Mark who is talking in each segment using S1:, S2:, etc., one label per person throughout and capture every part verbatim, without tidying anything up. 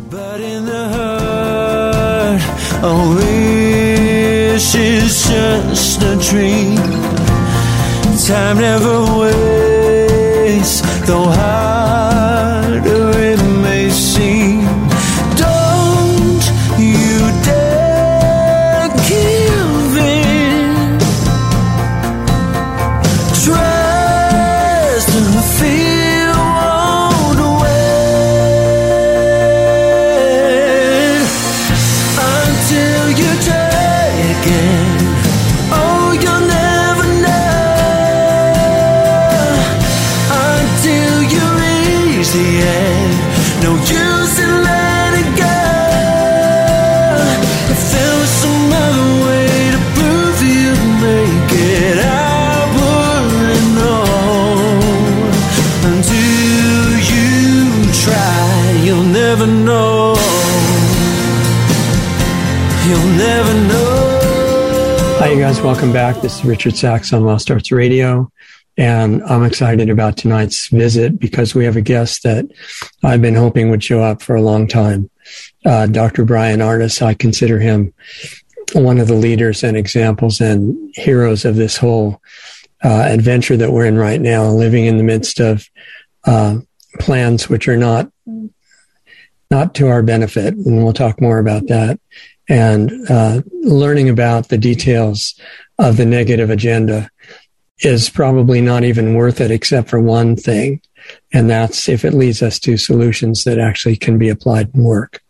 S1: But in the heart, a wish is just a dream. Time never waits, though harder it may seem. Don't you dare give in. Trust and fear won't wait until you try again. Oh, you'll never know until you reach the end. No use in letting go. If there was some other way to prove you'd make it, I wouldn't know. Until you try, you'll never know. You'll never know.
S2: Hi, you guys. Welcome back. This is Richard Sachs on Lost Arts Radio. And I'm excited about tonight's visit because we have a guest that I've been hoping would show up for a long time. Uh, Doctor Bryan Ardis. I consider him one of the leaders and examples and heroes of this whole uh, adventure that we're in right now, living in the midst of uh, plans which are not not to our benefit. And we'll talk more about that. And uh, learning about the details of the negative agenda is probably not even worth it, except for one thing, and that's if it leads us to solutions that actually can be applied and work.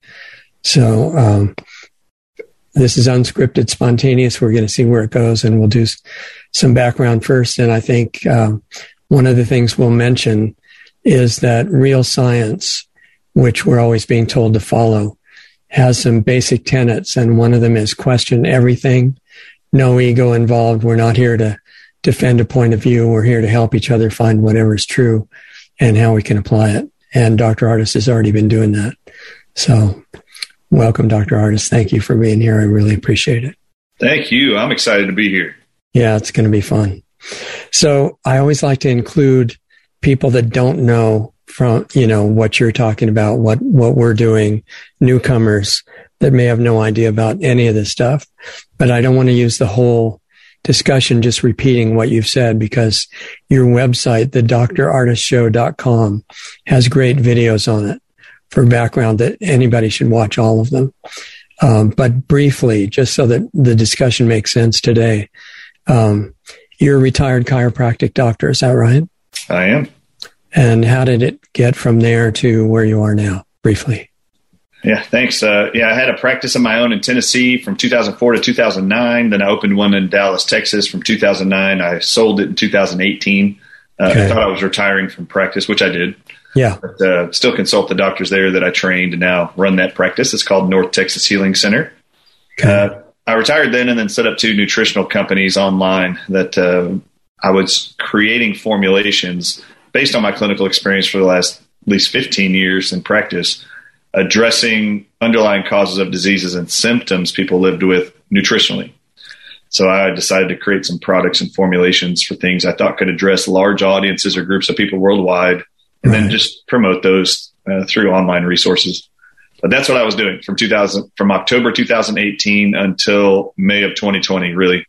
S2: So um, this is unscripted, spontaneous. We're going to see where it goes, and we'll do s- some background first. And I think um, one of the things we'll mention is that real science, which we're always being told to follow, has some basic tenets, and one of them is question everything, no ego involved. We're not here to defend a point of view. We're here to help each other find whatever is true and how we can apply it. And Doctor Ardis has already been doing that. So welcome, Doctor Ardis. Thank you for being here. I really appreciate it.
S3: Thank you. I'm excited to be here.
S2: Yeah, it's going to be fun. So I always like to include people that don't know from, you know, what you're talking about, what, what we're doing, newcomers that may have no idea about any of this stuff. But I don't want to use the whole discussion just repeating what you've said, because your website, the D R ardis show dot com, has great videos on it for background that anybody should watch all of them. Um, but briefly, just so that the discussion makes sense today, um, you're a retired chiropractic doctor, is that right?
S3: I am.
S2: And how did it get from there to where you are now, briefly?
S3: Yeah, thanks. Uh, yeah, I had a practice of my own in Tennessee from two thousand four to two thousand nine. Then I opened one in Dallas, Texas from two thousand nine. I sold it in two thousand eighteen. Uh, okay. I thought I was retiring from practice, which I did.
S2: Yeah.
S3: But uh, still consult the doctors there that I trained and now run that practice. It's called North Texas Healing Center. Okay. Uh, I retired then and then set up two nutritional companies online that uh, I was creating formulations based on my clinical experience for the last at least fifteen years in practice, addressing underlying causes of diseases and symptoms people lived with nutritionally. So I decided to create some products and formulations for things I thought could address large audiences or groups of people worldwide, and right. then just promote those uh, through online resources. But that's what I was doing from two thousand, from October two thousand eighteen until May of twenty twenty, really.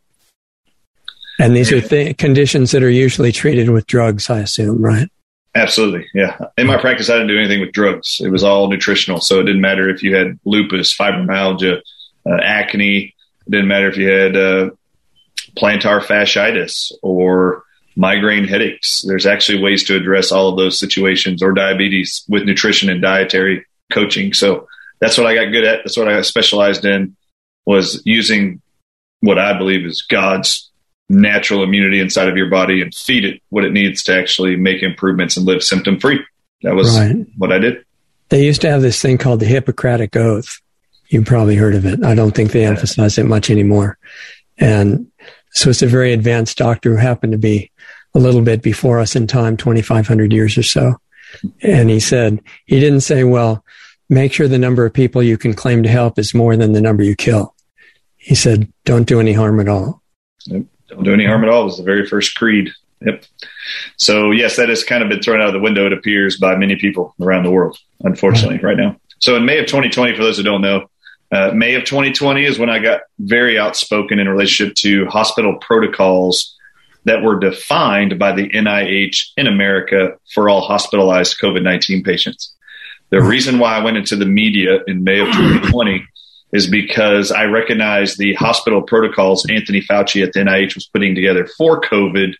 S2: And these are th- conditions that are usually treated with drugs, I assume, right?
S3: Absolutely, yeah. In my practice, I didn't do anything with drugs. It was all nutritional. So it didn't matter if you had lupus, fibromyalgia, uh, acne. It didn't matter if you had uh, plantar fasciitis or migraine headaches. There's actually ways to address all of those situations, or diabetes, with nutrition and dietary coaching. So that's what I got good at. That's what I specialized in, was using what I believe is God's natural immunity inside of your body and feed it what it needs to actually make improvements and live symptom free. That was right. what I did.
S2: They used to have this thing called the Hippocratic Oath. You've probably heard of it. I don't think they emphasize it much anymore. And so it's a very advanced doctor who happened to be a little bit before us in time, twenty-five hundred years or so. And he said, he didn't say, well, make sure the number of people you can claim to help is more than the number you kill. He said, don't do any harm at all.
S3: Yep. Don't do any harm at all was the very first creed. Yep. So, yes, that has kind of been thrown out of the window, it appears, by many people around the world, unfortunately, right, right now. So in May of twenty twenty, for those who don't know, uh, May of twenty twenty is when I got very outspoken in relationship to hospital protocols that were defined by the N I H in America for all hospitalized COVID nineteen patients. The reason why I went into the media in May of twenty twenty is because I recognized the hospital protocols Anthony Fauci at the N I H was putting together for COVID,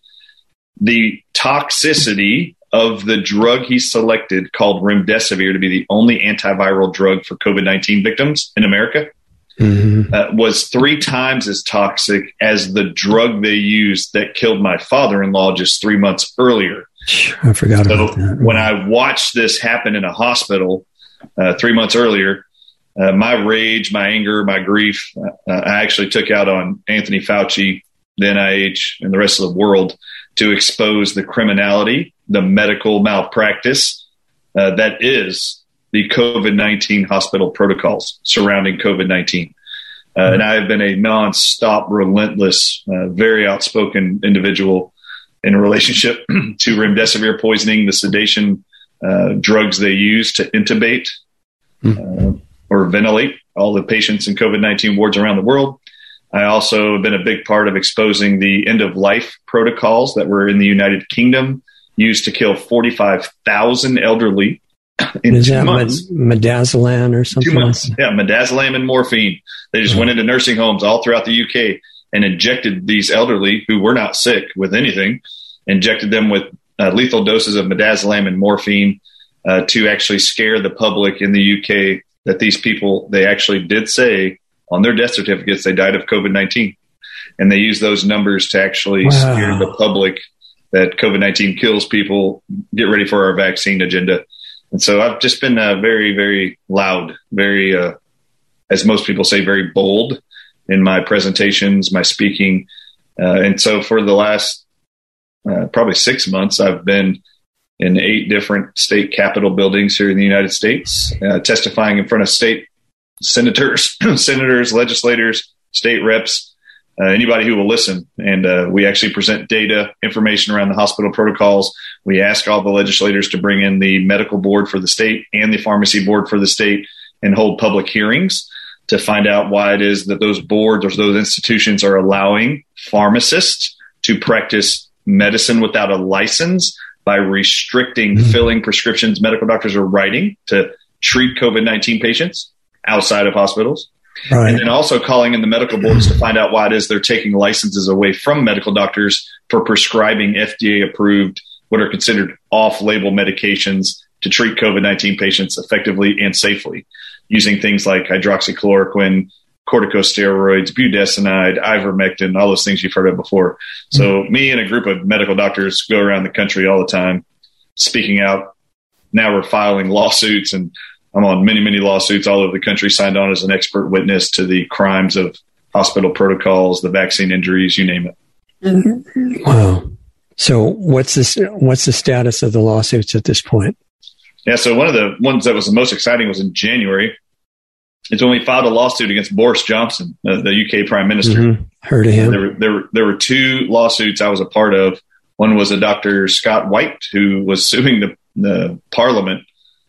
S3: the toxicity of the drug he selected called remdesivir to be the only antiviral drug for COVID nineteen victims in America, mm-hmm. uh, was three times as toxic as the drug they used that killed my father-in-law just three months earlier.
S2: I forgot
S3: so
S2: about that.
S3: When I watched this happen in a hospital uh, three months earlier, uh, my rage, my anger, my grief, uh, I actually took out on Anthony Fauci, the N I H, and the rest of the world to expose the criminality, the medical malpractice uh, that is the COVID nineteen hospital protocols surrounding COVID nineteen. Uh, mm-hmm. And I have been a nonstop, relentless, uh, very outspoken individual in relationship to remdesivir poisoning, the sedation uh, drugs they use to intubate mm-hmm. uh, or ventilate all the patients in COVID nineteen wards around the world. I also have been a big part of exposing the end-of-life protocols that were in the United Kingdom used to kill forty-five thousand elderly in
S2: Is
S3: two
S2: that
S3: months.
S2: Mid- midazolam or something?
S3: Two months.
S2: Like
S3: Yeah, midazolam and morphine. They just mm-hmm. went into nursing homes all throughout the U K and injected these elderly who were not sick with anything, injected them with uh, lethal doses of midazolam and morphine uh, to actually scare the public in the U K that these people, they actually did say on their death certificates they died of COVID nineteen. And they used those numbers to actually wow. scare the public that COVID nineteen kills people, get ready for our vaccine agenda. And so I've just been uh, very, very loud, very, uh, as most people say, very bold in my presentations, my speaking. Uh, and so for the last uh, probably six months, I've been in eight different state capitol buildings here in the United States, uh, testifying in front of state senators, senators, legislators, state reps, uh, anybody who will listen. And uh, we actually present data, information around the hospital protocols. We ask all the legislators to bring in the medical board for the state and the pharmacy board for the state and hold public hearings to find out why it is that those boards or those institutions are allowing pharmacists to practice medicine without a license by restricting mm-hmm. filling prescriptions medical doctors are writing to treat COVID nineteen patients outside of hospitals. Right. And then also calling in the medical boards to find out why it is they're taking licenses away from medical doctors for prescribing F D A approved, what are considered off-label medications to treat COVID nineteen patients effectively and safely, using things like hydroxychloroquine, corticosteroids, budesonide, ivermectin, all those things you've heard of before. So mm-hmm. me and a group of medical doctors go around the country all the time speaking out. Now we're filing lawsuits, and I'm on many, many lawsuits all over the country, signed on as an expert witness to the crimes of hospital protocols, the vaccine injuries, you name it.
S2: Mm-hmm. Wow. So what's this, what's the status of the lawsuits at this point?
S3: Yeah, so one of the ones that was the most exciting was in January. It's when we filed a lawsuit against Boris Johnson, uh, the U K Prime Minister.
S2: Mm-hmm. Heard of him.
S3: There were, there, were, there were two lawsuits I was a part of. One was a Doctor Scott White, who was suing the, the Parliament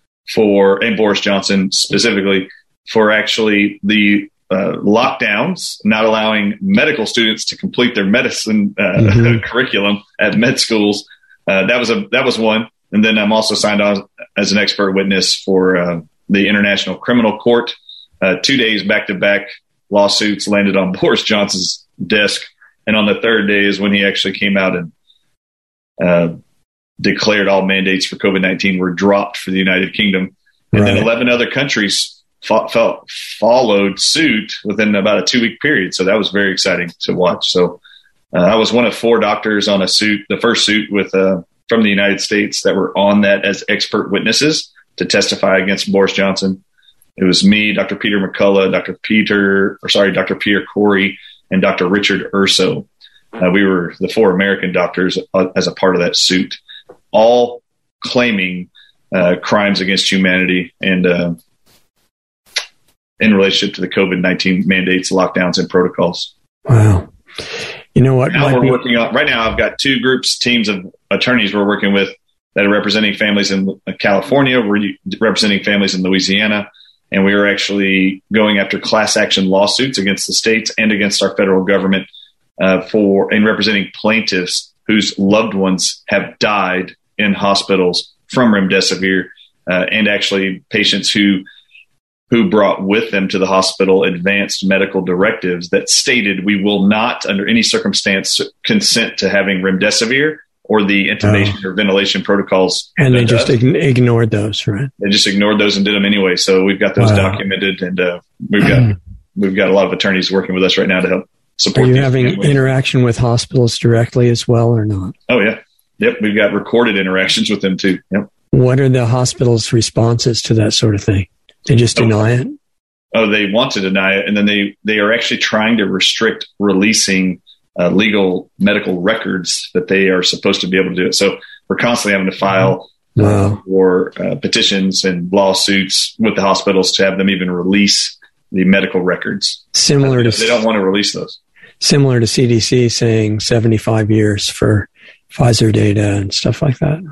S3: for, and Boris Johnson specifically, for actually the uh, lockdowns, not allowing medical students to complete their medicine uh, mm-hmm. curriculum at med schools. Uh, that was a that was one. And then I'm also signed on as an expert witness for uh, the International Criminal Court. Uh, two days back-to-back lawsuits landed on Boris Johnson's desk. And on the third day is when he actually came out and uh, declared all mandates for COVID nineteen were dropped for the United Kingdom. And right. then eleven other countries fo- fo- followed suit within about a two-week period. So that was very exciting to watch. So uh, I was one of four doctors on a suit, the first suit with uh, from the United States that were on that as expert witnesses to testify against Boris Johnson. It was me, Doctor Peter McCullough, Doctor Peter, or sorry, Doctor Pierre Corey, and Doctor Richard Urso. Uh, we were the four American doctors uh, as a part of that suit, all claiming uh, crimes against humanity and uh, in relationship to the COVID nineteen mandates, lockdowns, and protocols.
S2: Wow. You know what?
S3: Now we're
S2: be-
S3: working on, right now I've got two groups, teams of attorneys we're working with that are representing families in California. We're representing families in Louisiana. And we are actually going after class action lawsuits against the states and against our federal government uh, for and representing plaintiffs whose loved ones have died in hospitals from remdesivir, uh, and actually patients who who brought with them to the hospital advanced medical directives that stated we will not, under any circumstance, consent to having remdesivir or the intubation oh. or ventilation protocols.
S2: And they just ig- ignored those, right?
S3: They just ignored those and did them anyway. So we've got those wow. documented, and uh, we've got we've got a lot of attorneys working with us right now to help support.
S2: Are you having families. Interaction with hospitals directly as well, or not?
S3: Oh yeah, yep. We've got recorded interactions with them too. Yep.
S2: What are the hospitals' responses to that sort of thing? They just deny
S3: oh.
S2: it?
S3: Oh, they want to deny it, and then they they are actually trying to restrict releasing Uh, legal medical records that they are supposed to be able to do it. So we're constantly having to file
S2: wow.
S3: uh, for uh, petitions and lawsuits with the hospitals to have them even release the medical records.
S2: Similar
S3: uh,
S2: to
S3: they don't want to release those.
S2: Similar to C D C saying seventy-five years for Pfizer data and stuff like that.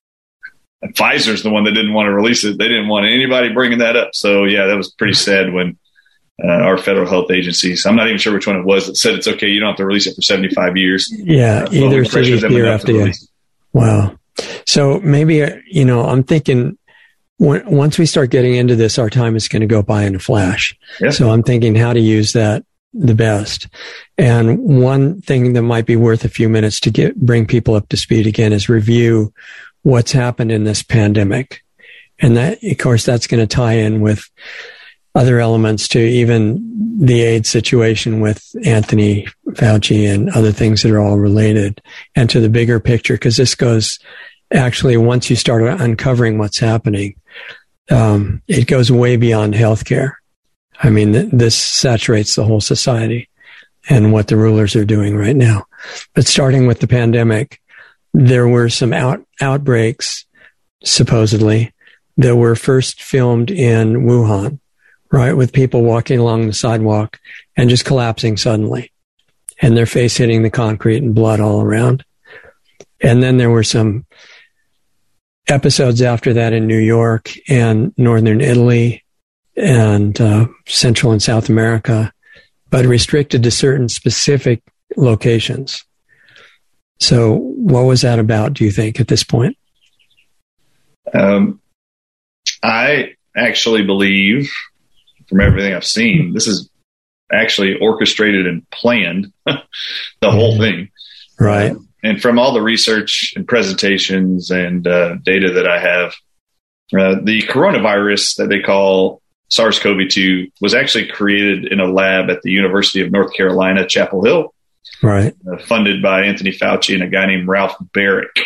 S3: And Pfizer's the one that didn't want to release it. They didn't want anybody bringing that up. So yeah, that was pretty sad when Uh, our federal health agencies, I'm not even sure which one it was, that said it's okay, you don't have to release it for seventy-five years.
S2: Yeah, uh, either C D C or F D A. Wow. So maybe, uh, you know, I'm thinking when, once we start getting into this, our time is going to go by in a flash.
S3: Yeah.
S2: So I'm thinking how to use that the best. And one thing that might be worth a few minutes to get bring people up to speed again is review what's happened in this pandemic. And that, of course, that's going to tie in with other elements to even the AIDS situation with Anthony Fauci and other things that are all related, and to the bigger picture, because this goes actually, once you start uncovering what's happening, um, it goes way beyond healthcare. I mean, th- this saturates the whole society and what the rulers are doing right now. But starting with the pandemic, there were some out, outbreaks, supposedly, that were first filmed in Wuhan. Right, with people walking along the sidewalk and just collapsing suddenly, and their face hitting the concrete and blood all around. And then there were some episodes after that in New York and northern Italy and uh, Central and South America, but restricted to certain specific locations. So what was that about, do you think, at this point?
S3: Um, I actually believe, from everything I've seen, this is actually orchestrated and planned, the whole thing.
S2: Right.
S3: Uh, and from all the research and presentations and uh, data that I have, uh, the coronavirus that they call SARS-C o V two was actually created in a lab at the University of North Carolina, Chapel Hill.
S2: Right.
S3: Uh, funded by Anthony Fauci and a guy named Ralph Baric.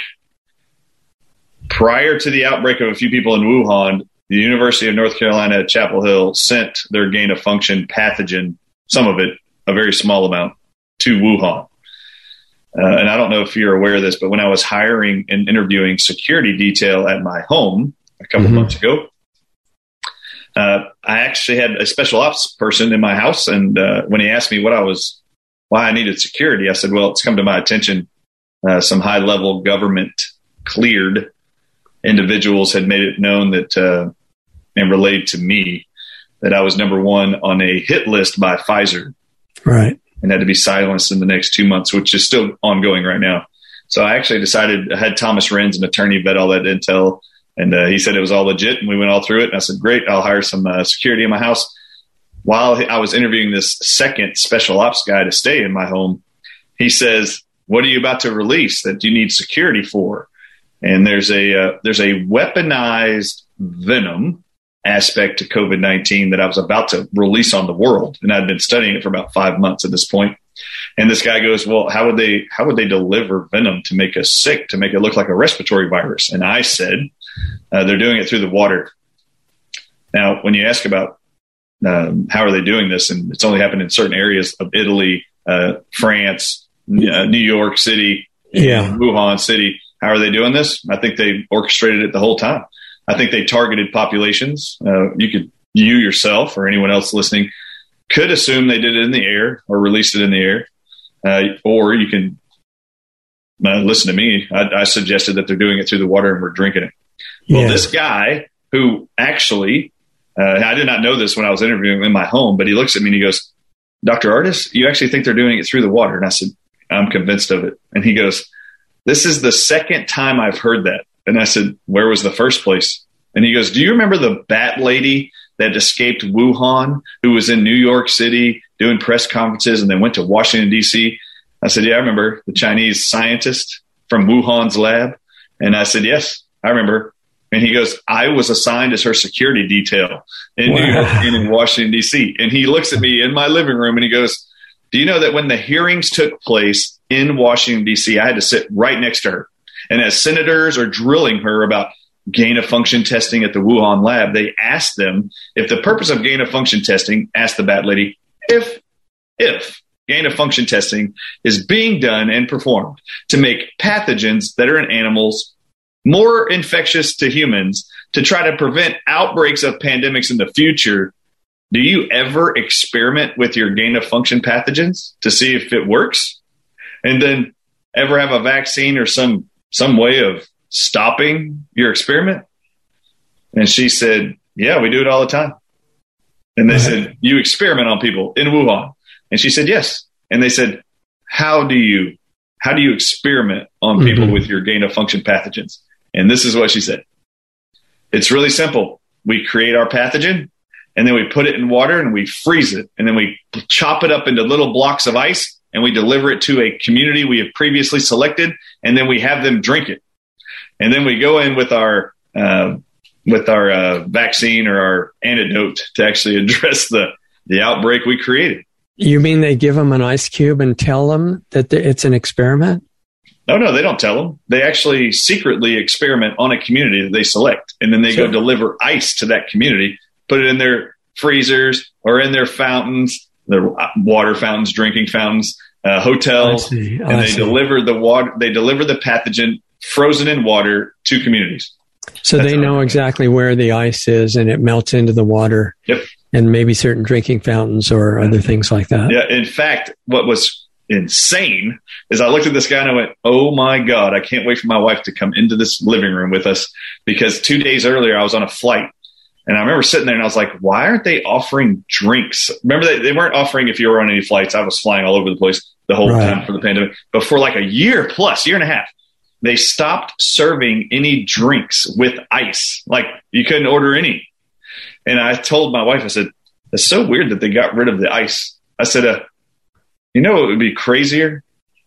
S3: Prior to the outbreak of a few people in Wuhan, the University of North Carolina at Chapel Hill sent their gain-of-function pathogen, some of it, a very small amount, to Wuhan. Uh, and I don't know if you're aware of this, but when I was hiring and interviewing security detail at my home a couple mm-hmm. months ago, uh, I actually had a special ops person in my house. And uh, when he asked me what I was, why I needed security, I said, well, it's come to my attention, uh, some high-level government cleared individuals had made it known that, uh, and relayed to me, that I was number one on a hit list by Pfizer.
S2: Right.
S3: And had to be silenced in the next two months, which is still ongoing right now. So I actually decided, I had Thomas Renz, an attorney, vet all that intel. And uh, he said it was all legit. And we went all through it. And I said, great, I'll hire some uh, security in my house. While I was interviewing this second special ops guy to stay in my home, he says, what are you about to release that you need security for? And there's a uh, there's a weaponized venom aspect to COVID nineteen that I was about to release on the world, and I'd been studying it for about five months at this point. And this guy goes, "Well, how would they how would they deliver venom to make us sick, to make it look like a respiratory virus?" And I said, uh, "They're doing it through the water." Now, when you ask about um, how are they doing this, and it's only happened in certain areas of Italy, uh, France, uh, New York City,
S2: yeah,
S3: Wuhan City. How are they doing this? I think they orchestrated it the whole time. I think they targeted populations. Uh, you could, you yourself or anyone else listening could assume they did it in the air or released it in the air. Uh, or you can uh, listen to me. I, I suggested that they're doing it through the water and we're drinking it. Well,
S2: yeah.
S3: This guy who actually Uh, I did not know this when I was interviewing him in my home, but he looks at me and he goes, Doctor Ardis, you actually think they're doing it through the water? And I said, I'm convinced of it. And he goes, this is the second time I've heard that. And I said, where was the first place? And he goes, do you remember the bat lady that escaped Wuhan, who was in New York City doing press conferences and then went to Washington, D C? I said, yeah, I remember, the Chinese scientist from Wuhan's lab. And I said, yes, I remember. And he goes, I was assigned as her security detail in wow. New York and in Washington, D C. And he looks at me in my living room and he goes, do you know that when the hearings took place in Washington, D C, I had to sit right next to her. And as senators are drilling her about gain of function testing at the Wuhan lab, they asked them if the purpose of gain of function testing, asked the bat lady, if, if gain of function testing is being done and performed to make pathogens that are in animals more infectious to humans to try to prevent outbreaks of pandemics in the future, do you ever experiment with your gain of function pathogens to see if it works? And then ever have a vaccine or some some way of stopping your experiment? And she said, yeah, we do it all the time. And they right. said, you experiment on people in Wuhan? And she said, yes. And they said, how do you how do you experiment on people mm-hmm. with your gain of function pathogens? And this is what she said. It's really simple. We create our pathogen, and then we put it in water, and we freeze it. And then we chop it up into little blocks of ice, and we deliver it to a community we have previously selected, and then we have them drink it. And then we go in with our uh, with our uh, vaccine or our antidote to actually address the, the outbreak we created.
S2: You mean they give them an ice cube and tell them that it's an experiment?
S3: No, no, they don't tell them. They actually secretly experiment on a community that they select, and then they sure. go deliver ice to that community, put it in their freezers or in their fountains, their water fountains, drinking fountains, uh, hotels, and I they see. deliver the water. They deliver the pathogen frozen in water to communities.
S2: So That's they know exactly where the ice is, and it melts into the water.
S3: Yep.
S2: And maybe certain drinking fountains or other things like that.
S3: Yeah. In fact, what was insane is I looked at this guy and I went, oh my God, I can't wait for my wife to come into this living room with us, because two days earlier I was on a flight and I remember sitting there and I was like, why aren't they offering drinks? Remember, they, they weren't offering if you were on any flights. I was flying all over the place the whole right. time for the pandemic, but for like a year plus, year and a half, they stopped serving any drinks with ice. Like you couldn't order any. And I told my wife, I said, it's so weird that they got rid of the ice. I said, uh, you know, it would be crazier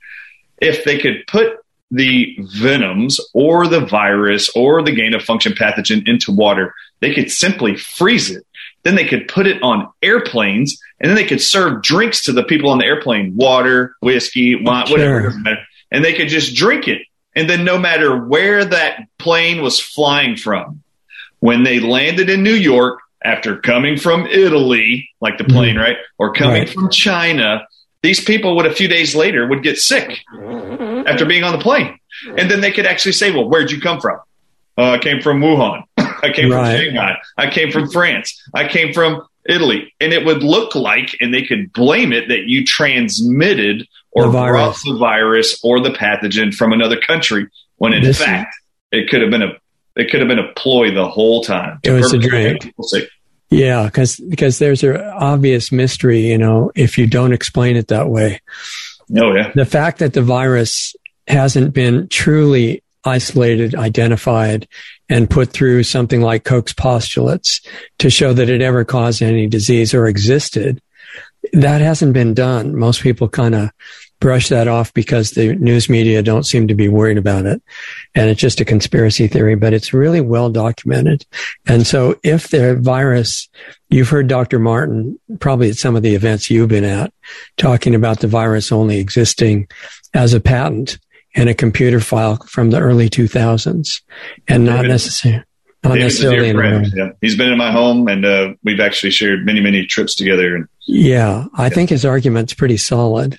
S3: if they could put the venoms or the virus or the gain of function pathogen into water. They could simply freeze it. Then they could put it on airplanes, and then they could serve drinks to the people on the airplane, water, whiskey, wine,
S2: sure.
S3: whatever, doesn't matter. And they could just drink it. And then no matter where that plane was flying from, when they landed in New York, after coming from Italy, like the plane, mm-hmm. right, or coming right. from China, these people would a few days later would get sick after being on the plane. And then they could actually say, well, where'd you come from? Uh, I came from Wuhan. I came right. from Shanghai. I came from France. I came from Italy. And it would look like, and they could blame it, that you transmitted or the brought the virus or the pathogen from another country, when in this fact, is- it could have been a It could have been a ploy the whole time.
S2: It was a drink. Yeah, because because there's an obvious mystery, you know, if you don't explain it that way.
S3: Oh, yeah.
S2: The fact that the virus hasn't been truly isolated, identified, and put through something like Koch's postulates to show that it ever caused any disease or existed, that hasn't been done. Most people kind of brush that off because the news media don't seem to be worried about it. And it's just a conspiracy theory, but it's really well documented. And so if the virus, you've heard Doctor Martin, probably at some of the events you've been at, talking about the virus only existing as a patent in a computer file from the early two thousands and not necessarily. Not necessarily in
S3: friend. Yeah. He's been in my home, and uh, we've actually shared many, many trips together. And,
S2: yeah, I yeah. think his argument's pretty solid.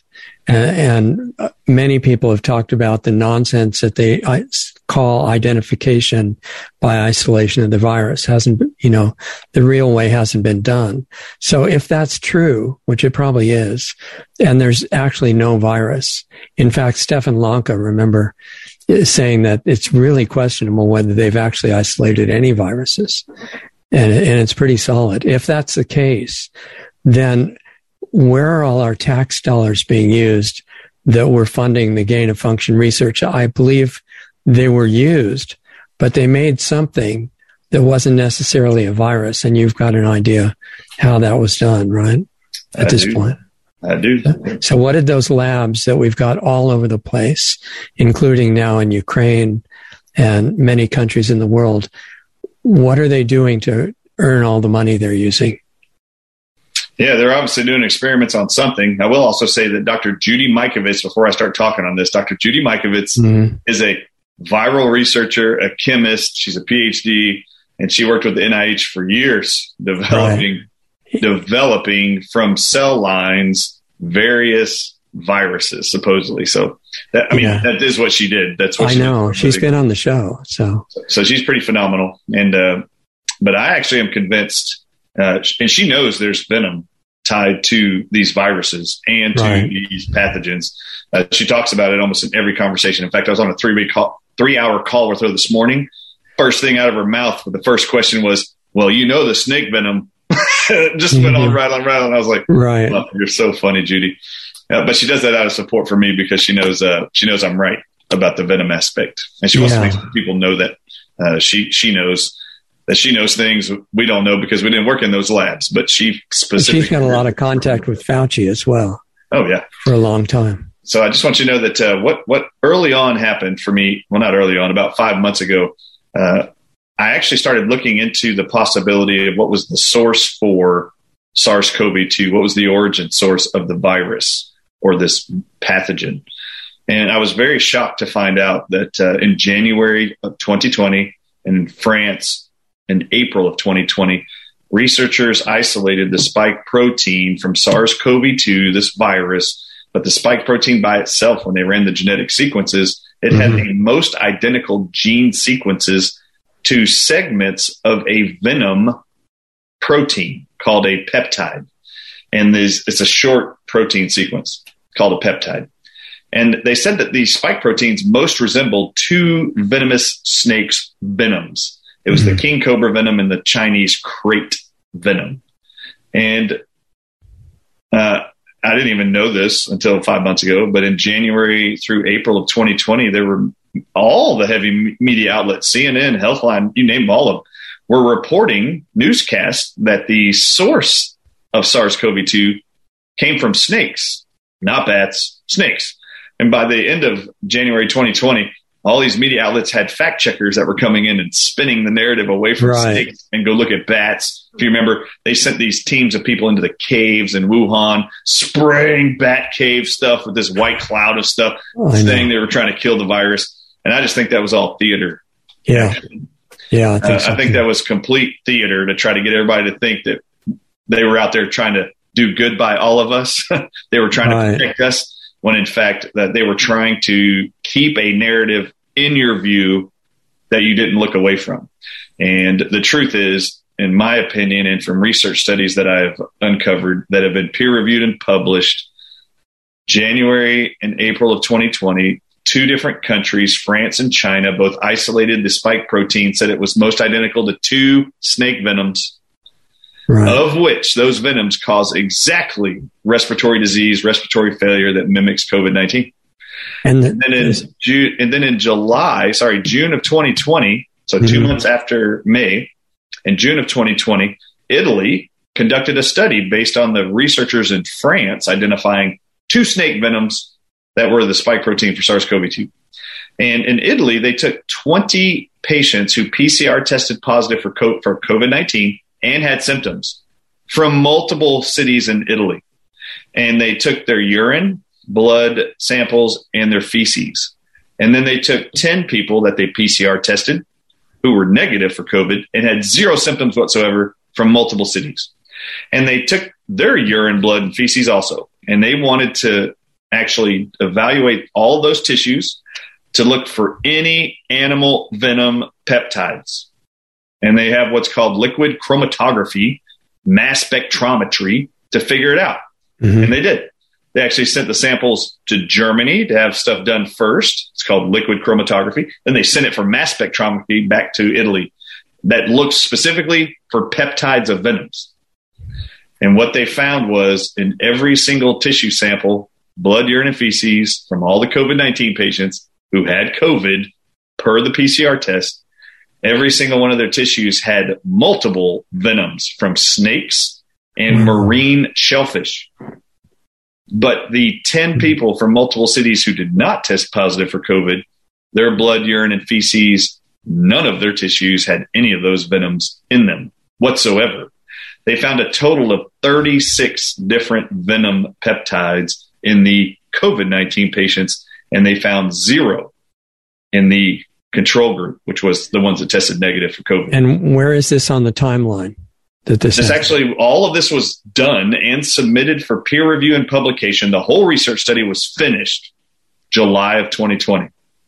S2: And, and many people have talked about the nonsense that they call identification by isolation of the virus. Hasn't, you know, the real way hasn't been done. So if that's true, which it probably is, and there's actually no virus. In fact, Stefan Lanka, remember, is saying that it's really questionable whether they've actually isolated any viruses. and, and it's pretty solid. If that's the case, then where are all our tax dollars being used that were funding the gain of function research? I believe they were used, but they made something that wasn't necessarily a virus. And you've got an idea how that was done, right? At
S3: I
S2: this
S3: do.
S2: point.
S3: I do.
S2: So what did those labs that we've got all over the place, including now in Ukraine and many countries in the world, what are they doing to earn all the money they're using?
S3: Yeah, they're obviously doing experiments on something. I will also say that Doctor Judy Mikovits, before I start talking on this, Doctor Judy Mikovits mm-hmm. is a viral researcher, a chemist. She's a P H D, and she worked with the N I H for years developing right. developing from cell lines various viruses, supposedly. So, that, I mean, yeah. that is what she did. That's what
S2: I
S3: she
S2: know.
S3: did.
S2: She's been on the show, so
S3: so she's pretty phenomenal. And uh, but I actually am convinced, uh, and she knows there's venom tied to these viruses and to right. these pathogens. Uh, she talks about it almost in every conversation. In fact, I was on a three-week call, three-hour call with her this morning. First thing out of her mouth, the first question was, "Well, you know the snake venom." Just went mm-hmm. on right on right on. I was like,
S2: "Right,
S3: oh, you're so funny, Judy." Uh, but she does that out of support for me because she knows uh, she knows I'm right about the venom aspect, and she wants yeah. to make people know that uh, she she knows. That she knows things we don't know because we didn't work in those labs, but she specifically.
S2: She's got a lot of contact with Fauci as well.
S3: Oh yeah,
S2: for a long time.
S3: So I just want you to know that uh, what what early on happened for me. Well, not early on, about five months ago, uh, I actually started looking into the possibility of what was the source for SARS-C o V two. What was the origin source of the virus or this pathogen? And I was very shocked to find out that uh, in January of twenty twenty, in France. In April of twenty twenty, researchers isolated the spike protein from SARS-C o V two, this virus, but the spike protein by itself, when they ran the genetic sequences, it mm-hmm. had the most identical gene sequences to segments of a venom protein called a peptide. And it's a short protein sequence called a peptide. And they said that these spike proteins most resembled two venomous snakes' venoms. It was the king cobra venom and the Chinese crate venom. And uh, I didn't even know this until five months ago, but in January through April of twenty twenty, there were all the heavy media outlets, C N N, Healthline, you name all of them, were reporting newscasts that the source of SARS-C o V two came from snakes, not bats, snakes. And by the end of January twenty twenty, all these media outlets had fact checkers that were coming in and spinning the narrative away from right. snakes and go look at bats. If you remember, they sent these teams of people into the caves in Wuhan, spraying bat cave stuff with this white cloud of stuff, oh, saying they were trying to kill the virus. And I just think that was all theater.
S2: Yeah. Yeah. I think,
S3: uh,
S2: so
S3: I think that was complete theater to try to get everybody to think that they were out there trying to do good by all of us. They were trying right. to protect us. When in fact that they were trying to keep a narrative in your view that you didn't look away from. And the truth is, in my opinion, and from research studies that I've uncovered that have been peer reviewed and published, January and April of twenty twenty, two different countries, France and China, both isolated the spike protein, said it was most identical to two snake venoms. Right. Of which those venoms cause exactly respiratory disease, respiratory failure that mimics COVID nineteen. And, the, and then in June, and then in July, sorry, June of twenty twenty, so mm-hmm. two months after May, in June of twenty twenty, Italy conducted a study based on the researchers in France identifying two snake venoms that were the spike protein for SARS-C o V two. And in Italy, they took twenty patients who P C R tested positive for COVID nineteen and had symptoms from multiple cities in Italy. And they took their urine, blood samples, and their feces. And then they took ten people that they P C R tested who were negative for COVID and had zero symptoms whatsoever from multiple cities. And they took their urine, blood, and feces also. And they wanted to actually evaluate all those tissues to look for any animal venom peptides. And they have what's called liquid chromatography, mass spectrometry to figure it out. Mm-hmm. And they did. They actually sent the samples to Germany to have stuff done first. It's called liquid chromatography. Then they sent it for mass spectrometry back to Italy. that looked specifically for peptides of venoms. And what they found was in every single tissue sample, blood, urine, and feces from all the COVID nineteen patients who had COVID per the P C R test, every single one of their tissues had multiple venoms from snakes and mm. marine shellfish. But the ten people from multiple cities who did not test positive for COVID, their blood, urine, and feces, none of their tissues had any of those venoms in them whatsoever. They found a total of thirty-six different venom peptides in the COVID nineteen patients, and they found zero in the control group, which was the ones that tested negative for COVID.
S2: And where is this on the timeline? That this,
S3: this actually, all of this was done and submitted for peer review and publication. The whole research study was finished July of twenty twenty.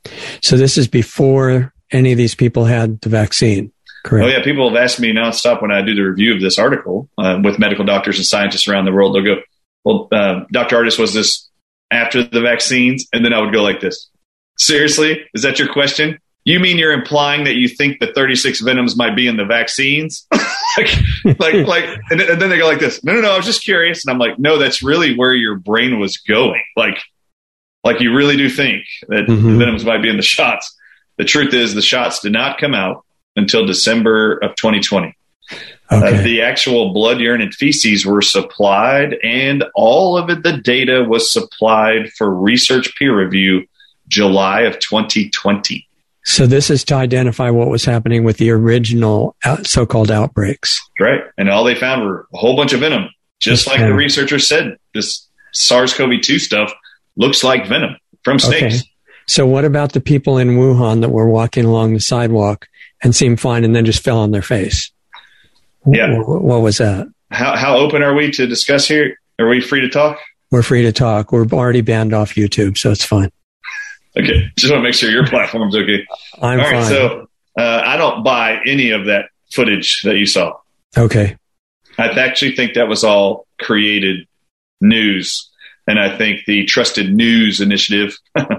S2: So this is before any of these people had the vaccine, correct?
S3: Oh, yeah. People have asked me nonstop when I do the review of this article uh, with medical doctors and scientists around the world. They'll go, well, uh, Doctor Ardis, was this after the vaccines? And then I would go like this. Seriously? Is that your question? You mean you're implying that you think the thirty-six venoms might be in the vaccines? like, like, like, and, and then they go like this. No, no, no. I was just curious. And I'm like, no, that's really where your brain was going. Like, like you really do think that mm-hmm. the venoms might be in the shots. The truth is the shots did not come out until December of twenty twenty. Okay. Uh, the actual blood, urine, and feces were supplied, and all of it, the data was supplied for research peer review July of twenty twenty.
S2: So this is to identify what was happening with the original out, so-called outbreaks.
S3: Right. And all they found were a whole bunch of venom. Just like the researchers said, this SARS-C o V two stuff looks like venom from snakes.
S2: Okay. So what about the people in Wuhan that were walking along the sidewalk and seemed fine and then just fell on their face?
S3: Yeah.
S2: What, what was that?
S3: How, how open are we to discuss here? Are we free to talk?
S2: We're free to talk. We're already banned off YouTube, so it's fine.
S3: Okay. Just want to make sure your platform's okay.
S2: I'm
S3: All right,
S2: fine.
S3: So uh, I don't buy any of that footage that you saw.
S2: Okay.
S3: I actually think that was all created news. And I think the Trusted News Initiative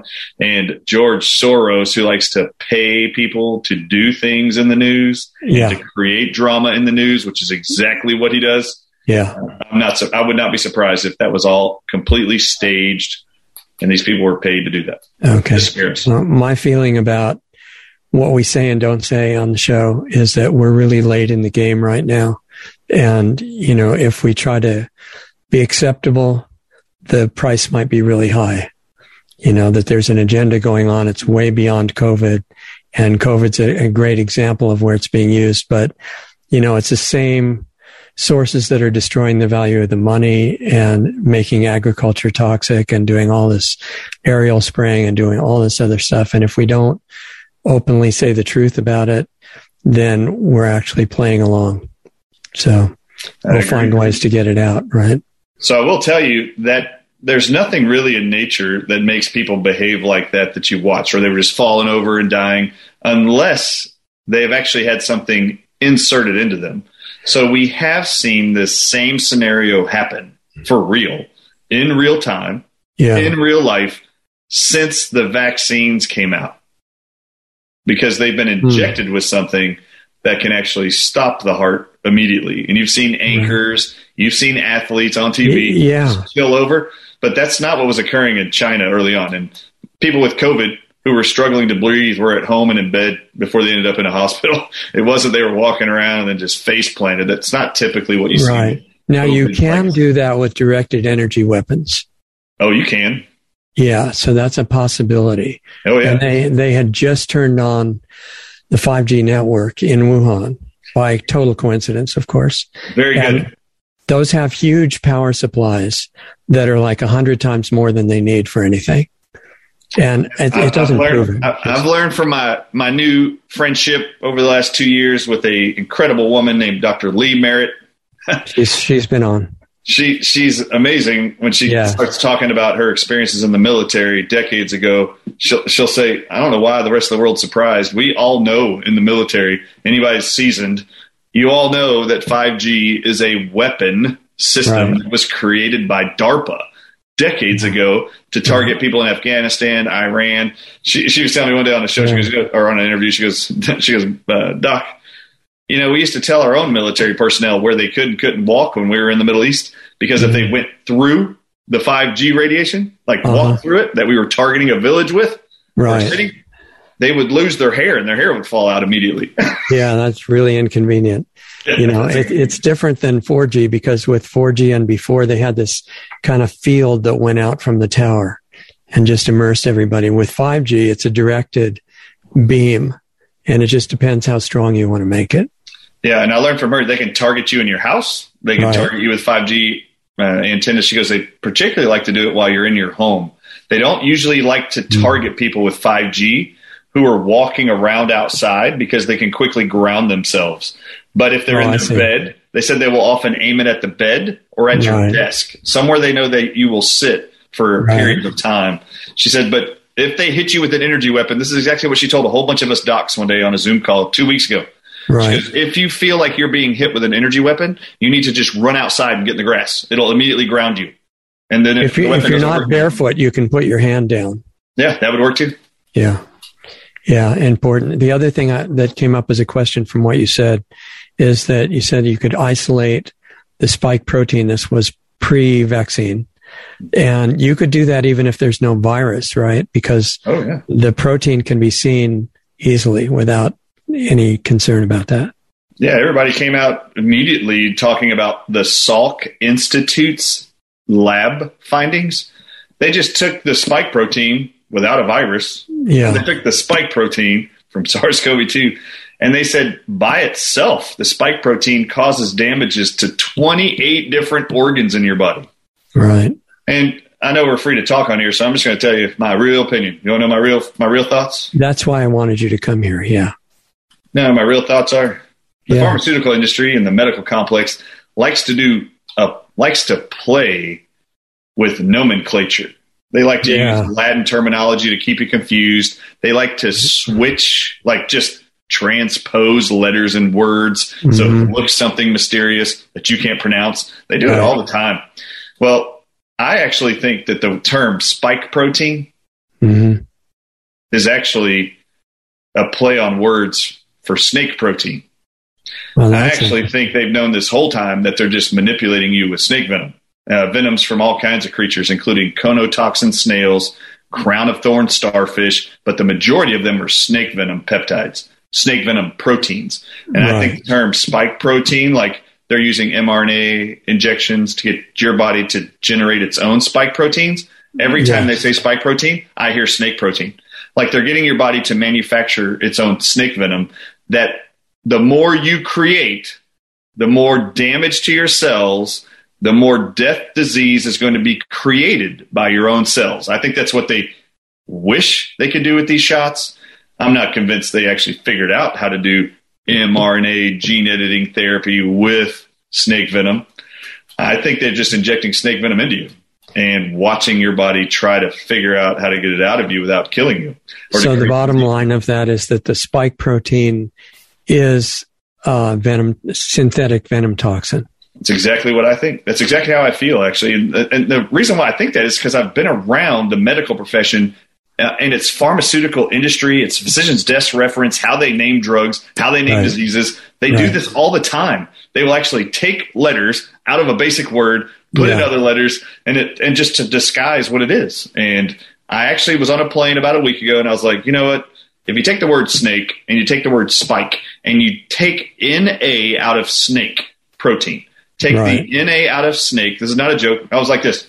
S3: and George Soros, who likes to pay people to do things in the news,
S2: yeah.
S3: and to create drama in the news, which is exactly what he does.
S2: Yeah.
S3: I'm not, I would not be surprised if that was all completely staged and these people were paid to do that.
S2: Okay. Well, my feeling about what we say and don't say on the show is that we're really late in the game right now. And, you know, if we try to be acceptable, the price might be really high. You know, that there's an agenda going on. It's way beyond COVID. And COVID's a, a great example of where it's being used. But, you know, it's the same sources that are destroying the value of the money and making agriculture toxic and doing all this aerial spraying and doing all this other stuff. And if we don't openly say the truth about it, then we're actually playing along. So we'll find ways to get it out, right?
S3: So I will tell you that there's nothing really in nature that makes people behave like that that you watch, or they were just falling over and dying, unless they've actually had something inserted into them. So we have seen this same scenario happen for real, in real time, yeah. in real life, since the vaccines came out, because they've been injected mm. with something that can actually stop the heart immediately. And you've seen anchors, mm. you've seen athletes on T V
S2: yeah.
S3: spill over, but that's not what was occurring in China early on. And people with COVID who were struggling to breathe were at home and in bed before they ended up in a hospital. It wasn't they were walking around and then just face planted. That's not typically what you see.
S2: Right. Now you can do that with directed energy weapons.
S3: Oh, you can?
S2: Yeah. So that's a possibility.
S3: Oh, yeah.
S2: And they, they had just turned on the five G network in Wuhan by total coincidence, of course.
S3: Very
S2: and
S3: good.
S2: Those have huge power supplies that are like a hundred times more than they need for anything. And it, it doesn't
S3: I've learned,
S2: prove it.
S3: I've learned from my, my new friendship over the last two years with a incredible woman named Doctor Lee Merritt.
S2: she's, she's been on.
S3: She She's amazing. When she yeah. starts talking about her experiences in the military decades ago, she'll, she'll say, I don't know why the rest of the world's surprised. We all know in the military, anybody seasoned, you all know that five G is a weapon system right. that was created by DARPA decades ago to target people in Afghanistan, Iran. She, she was telling me one day on a show, yeah. she goes, or on an interview, she goes, she goes, uh, Doc, you know, we used to tell our own military personnel where they could and couldn't walk when we were in the Middle East, because mm-hmm. if they went through the five G radiation, like uh-huh. walked through it, that we were targeting a village with,
S2: right.
S3: or a city, they would lose their hair and their hair would fall out immediately.
S2: Yeah, that's really inconvenient.
S3: Yeah,
S2: you know, it, it's different than four G, because with four G and before, they had this kind of field that went out from the tower and just immersed everybody. With five G, it's a directed beam, and it just depends how strong you want to make it.
S3: Yeah, and I learned from her, they can target you in your house. They can right. target you with five G uh, antennas. She goes, they particularly like to do it while you're in your home. They don't usually like to target mm. people with five G who are walking around outside, because they can quickly ground themselves. But if they're
S2: oh,
S3: in their bed, they said they will often aim it at the bed or at right. your desk, somewhere they know that you will sit for
S2: right.
S3: periods of time. She said, but if they hit you with an energy weapon, this is exactly what she told a whole bunch of us docs one day on a Zoom call two weeks ago.
S2: Right.
S3: She goes, if you feel like you're being hit with an energy weapon, you need to just run outside and get in the grass. It'll immediately ground you. And then if,
S2: if, you,
S3: the
S2: if you're not
S3: work,
S2: barefoot, you can put your hand down.
S3: Yeah, that would work too.
S2: Yeah. Yeah, important. The other thing I, that came up as a question from what you said is that you said you could isolate the spike protein. This was pre-vaccine. And you could do that even if there's no virus, right? Because
S3: oh, yeah.
S2: the protein can be seen easily without any concern about that.
S3: Yeah, everybody came out immediately talking about the Salk Institute's lab findings. They just took the spike protein without a virus.
S2: Yeah.
S3: They took the spike protein from SARS-C o V two, and they said by itself, the spike protein causes damages to twenty-eight different organs in your body.
S2: Right.
S3: And I know we're free to talk on here, so I'm just going to tell you my real opinion. You want to know my real my real thoughts?
S2: That's why I wanted you to come here. Yeah.
S3: No, my real thoughts are the
S2: yeah.
S3: pharmaceutical industry and the medical complex likes to do uh, likes to play with nomenclature. They like to
S2: yeah.
S3: use Latin terminology to keep you confused. They like to switch, like just transpose letters and words mm-hmm. so it looks something mysterious that you can't pronounce. They do right. it all the time. Well, I actually think that the term spike protein
S2: mm-hmm.
S3: is actually a play on words for snake protein.
S2: Well,
S3: I actually think they've known this whole time that they're just manipulating you with snake venom. Uh, venoms from all kinds of creatures, including conotoxin snails, crown of thorn starfish, but the majority of them are snake venom peptides, snake venom proteins. And right. I think the term spike protein, like they're using mRNA injections to get your body to generate its own spike proteins. Every time yes. they say spike protein, I hear snake protein. Like they're getting your body to manufacture its own snake venom, that the more you create, the more damage to your cells, the more death disease is going to be created by your own cells. I think that's what they wish they could do with these shots. I'm not convinced they actually figured out how to do mRNA gene editing therapy with snake venom. I think they're just injecting snake venom into you and watching your body try to figure out how to get it out of you without killing you.
S2: So the bottom line of that is that the spike protein is uh, venom, synthetic venom toxin.
S3: It's exactly what I think. That's exactly how I feel, actually. And, and the reason why I think that is because I've been around the medical profession uh, and its pharmaceutical industry, its physician's desk reference, how they name drugs, how they name right. diseases. They right. do this all the time. They will actually take letters out of a basic word, put yeah. in other letters, and it and just to disguise what it is. And I actually was on a plane about a week ago, and I was like, you know what? If you take the word snake and you take the word spike and you take N A out of snake protein, take right. the N A out of snake. This is not a joke. I was like this.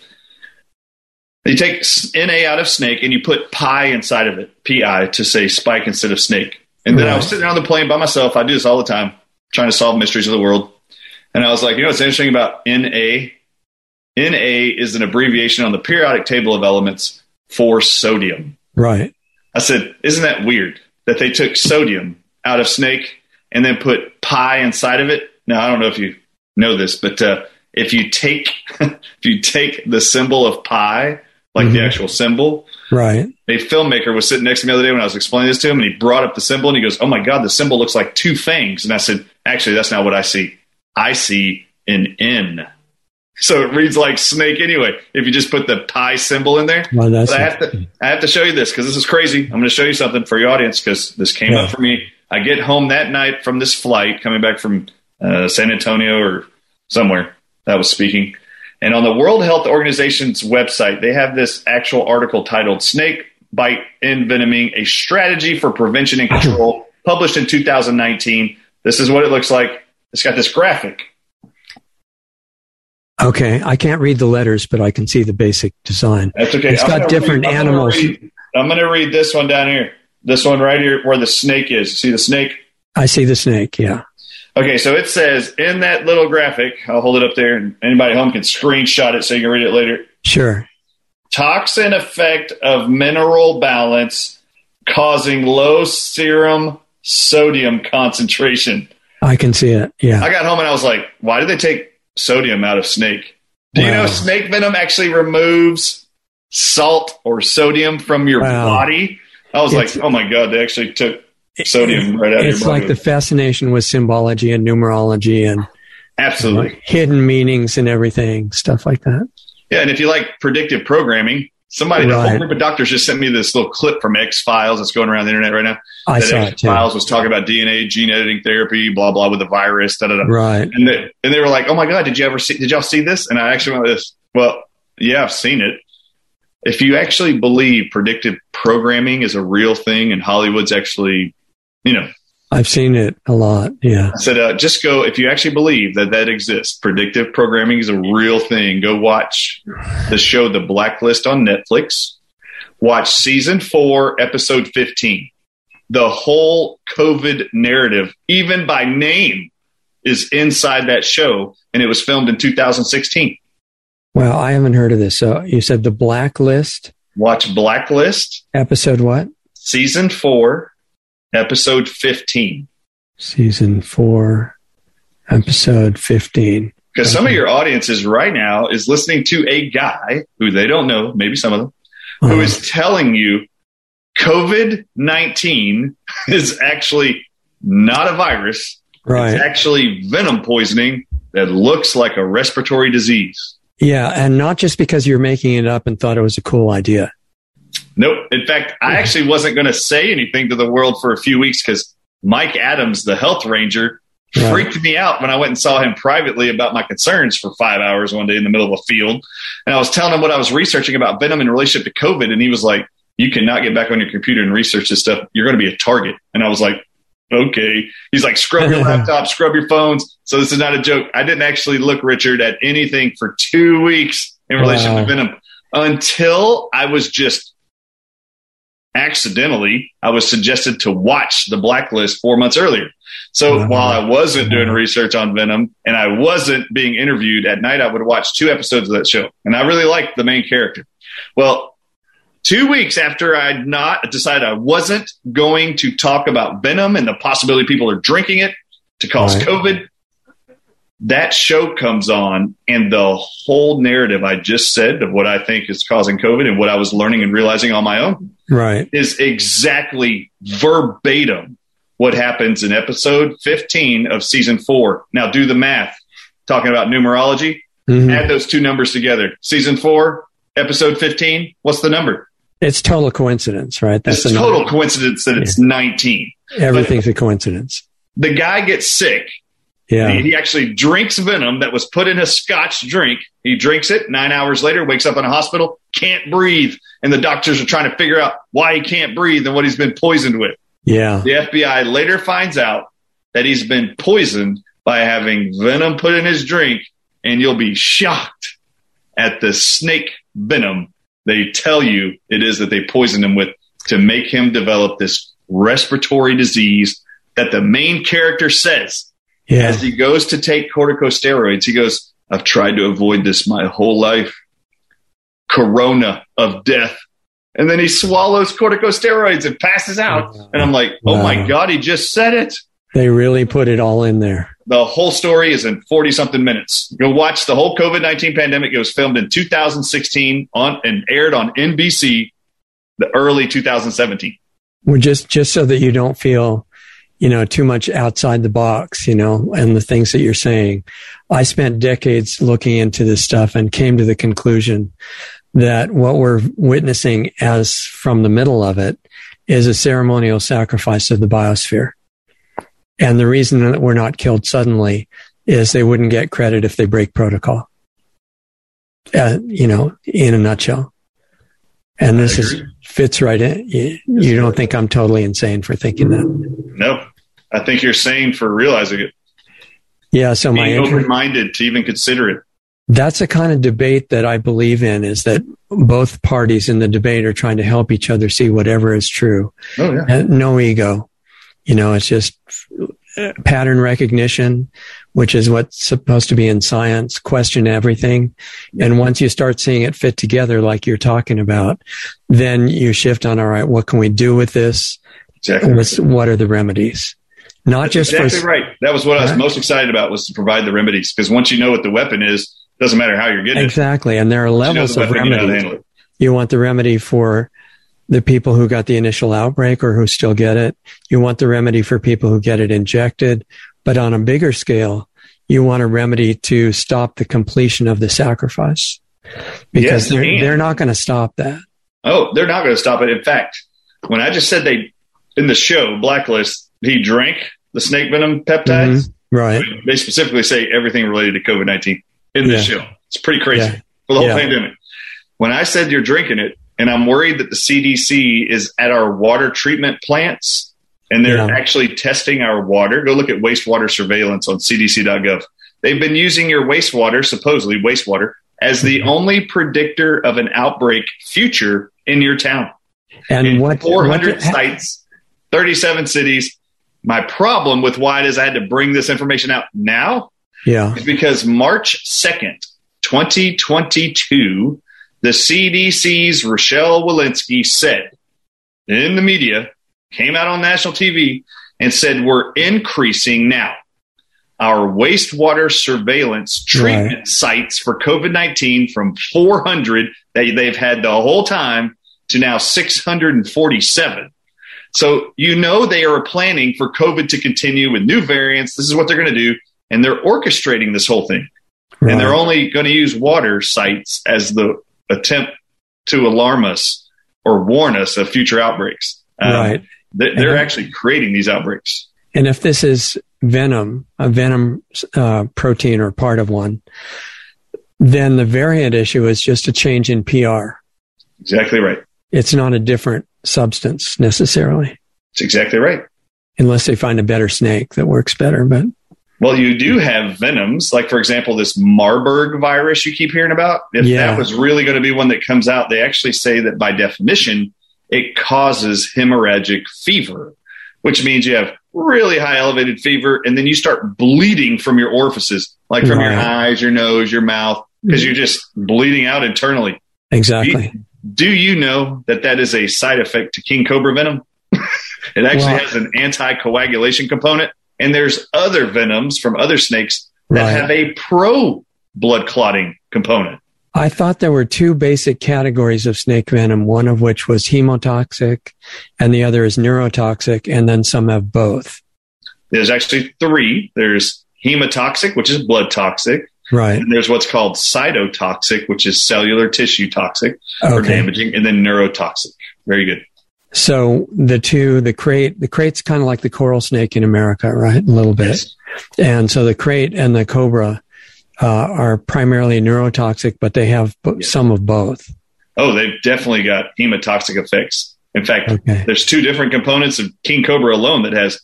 S3: You take N A out of snake and you put pi inside of it, P I, to say spike instead of snake. And then right. I was sitting on the plane by myself. I do this all the time, trying to solve mysteries of the world. And I was like, you know what's interesting about N A? N A is an abbreviation on the periodic table of elements for sodium.
S2: Right.
S3: I said, isn't that weird that they took sodium out of snake and then put pi inside of it? Now, I don't know if you know this, but uh, if you take if you take the symbol of pi, like mm-hmm. the actual symbol,
S2: right?
S3: A filmmaker was sitting next to me the other day when I was explaining this to him, and he brought up the symbol, and he goes, "Oh my God, the symbol looks like two fangs." And I said, "Actually, that's not what I see. I see an N." So it reads like snake anyway, if you just put the pi symbol in there.
S2: Well, that's
S3: but I have to I have to show you this because this is crazy. I'm going to show you something for your audience because this came
S2: yeah.
S3: up for me I get home that night from this flight, coming back from uh, San Antonio or somewhere that was speaking. And on the World Health Organization's website, they have this actual article titled Snake Bite Envenoming, a Strategy for Prevention and Control, published in two thousand nineteen. This is what it looks like. It's got this graphic.
S2: Okay. I can't read the letters, but I can see the basic design.
S3: That's okay.
S2: It's got different
S3: read, I'm
S2: animals.
S3: Gonna read, I'm going to read this one down here. This one right here where the snake is. See the snake?
S2: I see the snake, yeah.
S3: Okay, so it says in that little graphic, I'll hold it up there, and anybody at home can screenshot it so you can read it later.
S2: Sure.
S3: Toxin effect of mineral balance causing low serum sodium concentration.
S2: I can see it, yeah.
S3: I got home and I was like, why did they take sodium out of snake? Do you
S2: Wow.
S3: know snake venom actually removes salt or sodium from your
S2: Wow.
S3: body? I was
S2: It's-
S3: like, oh my God, they actually took sodium right out of your
S2: It's
S3: body.
S2: like the fascination with symbology and numerology and
S3: Absolutely.
S2: like, hidden meanings and everything, stuff like that.
S3: Yeah, and if you like predictive programming, somebody, a
S2: Right.
S3: whole group of doctors just sent me this little clip from X-Files that's going around the internet right now.
S2: I
S3: that
S2: saw it too.
S3: X-Files was talking about D N A, gene editing therapy, blah, blah, with the virus, da, da, da.
S2: Right.
S3: And they, and they were like, oh my God, did you ever see, did y'all see this? And I actually went with this. Well, yeah, I've seen it. If you actually believe predictive programming is a real thing and Hollywood's actually, you know,
S2: I've seen it a lot, yeah.
S3: I said, uh, just go, if you actually believe that that exists, predictive programming is a real thing, go watch the show The Blacklist on Netflix. Watch season four, episode fifteen. The whole COVID narrative, even by name, is inside that show, and it was filmed in two thousand sixteen.
S2: Wow, I haven't heard of this. So you said The Blacklist,
S3: Watch Blacklist,
S2: episode what?
S3: season four, episode fifteen.
S2: Season four, episode fifteen.
S3: Because some of your audiences right now is listening to a guy who they don't know, maybe some of them, who
S2: Uh-huh.
S3: is telling you COVID nineteen is actually not a virus.
S2: Right.
S3: It's actually venom poisoning that looks like a respiratory disease.
S2: Yeah, and not just because you're making it up and thought it was a cool idea.
S3: Nope. In fact, I actually wasn't going to say anything to the world for a few weeks because Mike Adams, the health ranger,
S2: Right.
S3: freaked me out when I went and saw him privately about my concerns for five hours one day in the middle of a field. And I was telling him what I was researching about venom in relationship to COVID. And he was like, you cannot get back on your computer and research this stuff. You're going to be a target. And I was like, okay. He's like, scrub your laptop, scrub your phones. So this is not a joke. I didn't actually look, Richard, at anything for two weeks in relation
S2: Wow.
S3: to venom until I was just accidentally, I was suggested to watch The Blacklist four months earlier. So
S2: Wow.
S3: while I wasn't doing research on venom and I wasn't being interviewed at night, I would watch two episodes of that show. And I really liked the main character. Well, two weeks after I'd not decided I wasn't going to talk about venom and the possibility people are drinking it to cause
S2: Right.
S3: COVID, that show comes on and the whole narrative I just said of what I think is causing COVID and what I was learning and realizing on my own
S2: Right.
S3: is exactly verbatim what happens in episode fifteen of season four. Now do the math. Talking about numerology,
S2: Mhm.
S3: add those two numbers together. Season four, episode fifteen, what's the number?
S2: It's total coincidence, right?
S3: It's
S2: the
S3: total
S2: number.
S3: coincidence that it's nineteen.
S2: Everything's a coincidence.
S3: The guy gets sick.
S2: Yeah.
S3: He, he actually drinks venom that was put in a Scotch drink. He drinks it. Nine hours later, wakes up in a hospital, can't breathe. And the doctors are trying to figure out why he can't breathe and what he's been poisoned with.
S2: Yeah.
S3: The F B I later finds out that he's been poisoned by having venom put in his drink, and you'll be shocked at the snake venom they tell you it is that they poisoned him with to make him develop this respiratory disease that the main character says
S2: Yeah.
S3: as he goes to take corticosteroids. He goes, I've tried to avoid this my whole life. Corona of death. And then he swallows corticosteroids and passes out. And I'm like, oh
S2: Wow.
S3: my God, he just said it.
S2: They really put it all in there.
S3: The whole story is in forty something minutes. Go watch the whole COVID nineteen pandemic. It was filmed in two thousand sixteen on and aired on N B C the early two thousand seventeen.
S2: Well, just, just so that you don't feel, you know, too much outside the box, you know, and the things that you're saying. I spent decades looking into this stuff and came to the conclusion that what we're witnessing as from the middle of it is a ceremonial sacrifice of the biosphere. And the reason that we're not killed suddenly is they wouldn't get credit if they break protocol. Uh, you know, in a nutshell. And this is fits right in. You, you don't think I'm totally insane for thinking that?
S3: No, I think you're sane for realizing it.
S2: Yeah. So my
S3: being open-minded to even consider it.
S2: That's the kind of debate that I believe in, is that both parties in the debate are trying to help each other see whatever is true.
S3: Oh, yeah.
S2: And no ego. You know, it's just pattern recognition, which is what's supposed to be in science, question everything. And once you start seeing it fit together, like you're talking about, then you shift on, all right, what can we do with this?
S3: Exactly.
S2: What's, what are the remedies? Not
S3: That's
S2: just
S3: exactly
S2: for,
S3: right. That was what I was most excited about, was to provide the remedies. Because once you know what the weapon is, it doesn't matter how you're getting it.
S2: Exactly. And there are levels
S3: you know
S2: of remedies.
S3: You,
S2: you want the remedy for the people who got the initial outbreak or who still get it. You want the remedy for people who get it injected. But on a bigger scale, you want a remedy to stop the completion of the sacrifice, because
S3: yes,
S2: they're, they're not going to stop that.
S3: Oh, they're not going to stop it. In fact, when I just said they, in the show Blacklist, he drank the snake venom peptides,
S2: mm-hmm. Right?
S3: They specifically say everything related to COVID nineteen in this
S2: yeah.
S3: show. It's pretty crazy
S2: yeah.
S3: for the whole
S2: yeah.
S3: pandemic. When I said you're drinking it, and I'm worried that the C D C is at our water treatment plants and they're
S2: yeah.
S3: actually testing our water. Go look at wastewater surveillance on C D C dot gov. They've been using your wastewater, supposedly wastewater, as the only predictor of an outbreak future in your town.
S2: And
S3: in
S2: what
S3: four hundred
S2: what,
S3: sites, thirty-seven cities. My problem with why it is I had to bring this information out now
S2: yeah.
S3: is because March second, twenty twenty-two, the C D C's Rochelle Walensky said in the media, came out on national T V and said, we're increasing now our wastewater surveillance treatment right. sites for COVID nineteen from four hundred that they've had the whole time to now six hundred forty-seven. So, you know, they are planning for COVID to continue with new variants. This is what they're going to do. And they're orchestrating this whole thing. Right. And they're only going to use water sites as the attempt to alarm us or warn us of future outbreaks. Um,
S2: right.
S3: They're, they're
S2: and,
S3: actually creating these outbreaks.
S2: And if this is venom, a venom uh, protein or part of one, then the variant issue is just a change in P R.
S3: Exactly right.
S2: It's not a different substance necessarily.
S3: That's exactly right.
S2: Unless they find a better snake that works better. But
S3: well, you do have venoms, like, for example, this Marburg virus you keep hearing about. If
S2: yeah.
S3: that was really going to be one that comes out, they actually say that by definition, it causes hemorrhagic fever, which means you have really high elevated fever, and then you start bleeding from your orifices, like from right. your eyes, your nose, your mouth, because you're just bleeding out internally.
S2: Exactly.
S3: Do, do you know that that is a side effect to king cobra venom? It actually well, has an anticoagulation component, and there's other venoms from other snakes that right. have a pro blood clotting component.
S2: I thought there were two basic categories of snake venom, one of which was hemotoxic and the other is neurotoxic, and then some have both.
S3: There's actually three. There's hemotoxic, which is blood toxic.
S2: Right.
S3: And there's what's called cytotoxic, which is cellular tissue toxic
S2: okay.
S3: or damaging, and then neurotoxic. Very good.
S2: So the two, the crate, the crate's kind of like the coral snake in America, right? A little bit.
S3: Yes.
S2: And so the crate and the cobra uh, are primarily neurotoxic, but they have b- yes. some of both.
S3: Oh, they've definitely got hemotoxic effects. In fact,
S2: okay.
S3: there's two different components of king cobra alone that has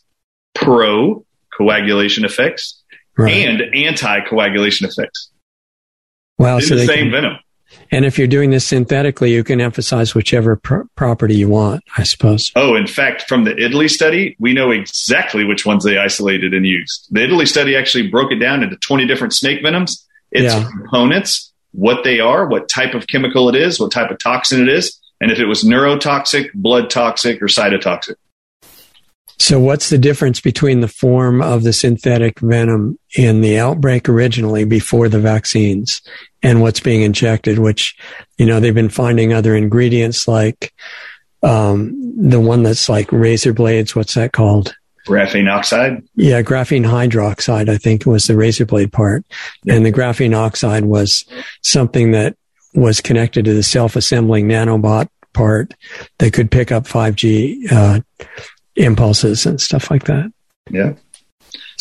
S3: pro coagulation effects right. and anti-coagulation effects.
S2: Wow.
S3: It's
S2: so
S3: the
S2: they
S3: same
S2: can,
S3: venom.
S2: And if you're doing this synthetically, you can emphasize whichever pr- property you want, I suppose.
S3: Oh, in fact, from the Italy study, we know exactly which ones they isolated and used. The Italy study actually broke it down into twenty different snake venoms. Its
S2: yeah.
S3: components, what they are, what type of chemical it is, what type of toxin it is, and if it was neurotoxic, blood toxic, or cytotoxic.
S2: So what's the difference between the form of the synthetic venom in the outbreak originally before the vaccines and what's being injected, which, you know, they've been finding other ingredients like um, the one that's like razor blades. What's that called?
S3: Graphene oxide?
S2: Yeah, graphene hydroxide, I think was the razor blade part. Yeah. And the graphene oxide was something that was connected to the self-assembling nanobot part that could pick up five G uh impulses and stuff like that.
S3: Yeah.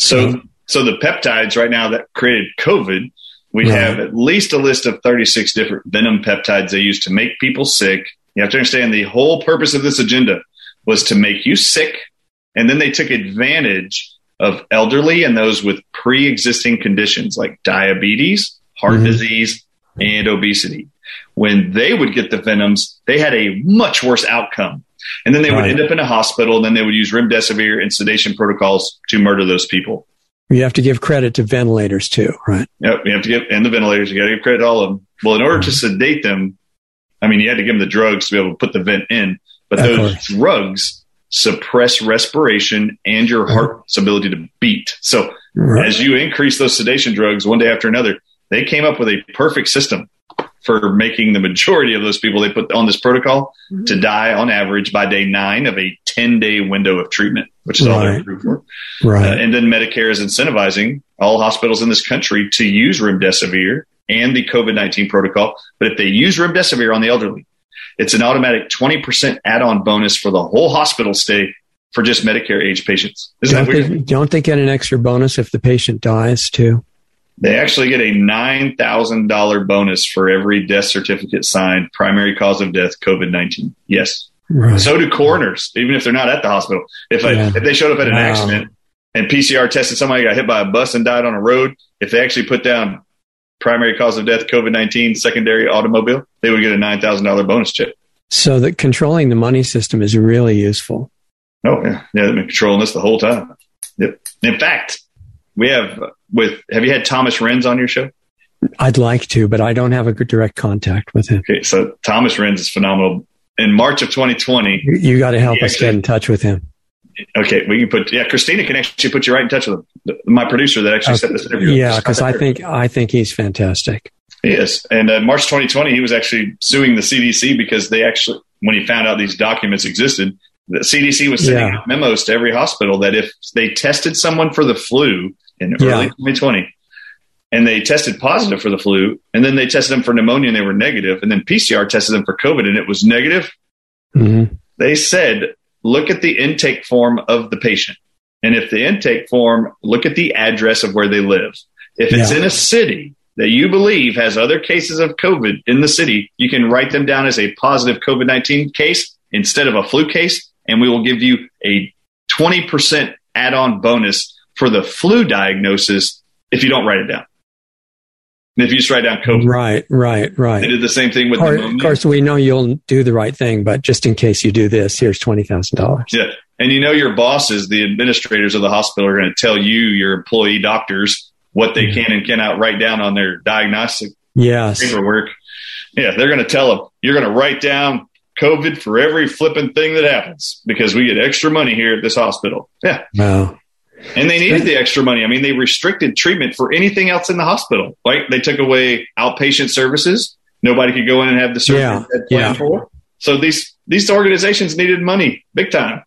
S3: So, so the peptides right now that created COVID, we
S2: Right.
S3: have at least a list of thirty-six different venom peptides they use to make people sick. You have to understand the whole purpose of this agenda was to make you sick. And then they took advantage of elderly and those with pre-existing conditions like diabetes, heart
S2: Mhm.
S3: disease, and obesity. When they would get the venoms, they had a much worse outcome. And then they would
S2: Right.
S3: end up in a hospital, and then they would use remdesivir and sedation protocols to murder those people.
S2: You have to give credit to ventilators too, right?
S3: Yep, you have to give, and the ventilators, you got to give credit to all of them. Well, in order to sedate them, I mean, you had to give them the drugs to be able to put the vent in, but
S2: Of
S3: those
S2: course.
S3: drugs suppress respiration and your heart's ability to beat. So
S2: Right.
S3: as you increase those sedation drugs one day after another, they came up with a perfect system for making the majority of those people they put on this protocol to die on average by day nine of a ten-day window of treatment, which is all they're
S2: Right.
S3: approved for.
S2: Right.
S3: Uh, and then Medicare is incentivizing all hospitals in this country to use remdesivir and the COVID nineteen protocol. But if they use remdesivir on the elderly, it's an automatic twenty percent add-on bonus for the whole hospital stay for just Medicare age patients. Isn't
S2: Don't
S3: that weird?
S2: they, don't they get an extra bonus if the patient dies too?
S3: They actually get a nine thousand dollars bonus for every death certificate signed, primary cause of death, COVID nineteen. Yes.
S2: Right.
S3: So do coroners, even if they're not at the hospital. If, I,
S2: Yeah.
S3: if they showed up at an
S2: Wow.
S3: accident and P C R tested somebody got hit by a bus and died on a road, if they actually put down primary cause of death, COVID nineteen, secondary automobile, they would get a nine thousand dollars bonus check.
S2: So that controlling the money system is really useful.
S3: Oh, yeah. Yeah, they've been controlling this the whole time. Yep. In fact, we have with, have you had Thomas Renz on your show?
S2: I'd like to, but I don't have a good direct contact with him.
S3: Okay, so Thomas Renz is phenomenal. In March of twenty twenty,
S2: You, you got to help
S3: Yeah,
S2: us get in touch with him.
S3: okay, we can put, yeah, Christina can actually put you right in touch with him. The- My producer that actually set this interview up.
S2: Yeah, because I think I think he's fantastic.
S3: Yes. And uh, March twenty twenty, he was actually suing the C D C because they actually, when he found out these documents existed, the C D C was sending
S2: Yeah.
S3: out memos to every hospital that if they tested someone for the flu in
S2: Yeah.
S3: early twenty twenty and they tested positive for the flu, and then they tested them for pneumonia and they were negative, and then P C R tested them for COVID and it was negative,
S2: hmm
S3: they said, look at the intake form of the patient. And if the intake form, look at the address of where they live. If it's
S2: Yeah.
S3: in a city that you believe has other cases of COVID in the city, you can write them down as a positive COVID nineteen case instead of a flu case, and we will give you a twenty percent add-on bonus for the flu diagnosis if you don't write it down. And if you just write down COVID.
S2: Right, right, right.
S3: They did the same thing with
S2: Of course,
S3: pneumonia.
S2: of course, we know you'll do the right thing, but just in case you do this, here's twenty thousand dollars.
S3: Yeah. And you know your bosses, the administrators of the hospital, are going to tell you, your employee doctors, what they can and cannot write down on their diagnostic
S2: Yes.
S3: paperwork. Yeah, they're going to tell them, you're going to write down COVID for every flipping thing that happens because we get extra money here at this hospital. Yeah.
S2: Wow.
S3: And they needed the extra money. I mean, they restricted treatment for anything else in the hospital. Like they took away outpatient services. Nobody could go in and have the surgery
S2: Yeah,
S3: they had planned
S2: yeah.
S3: for. So these, these organizations needed money big time.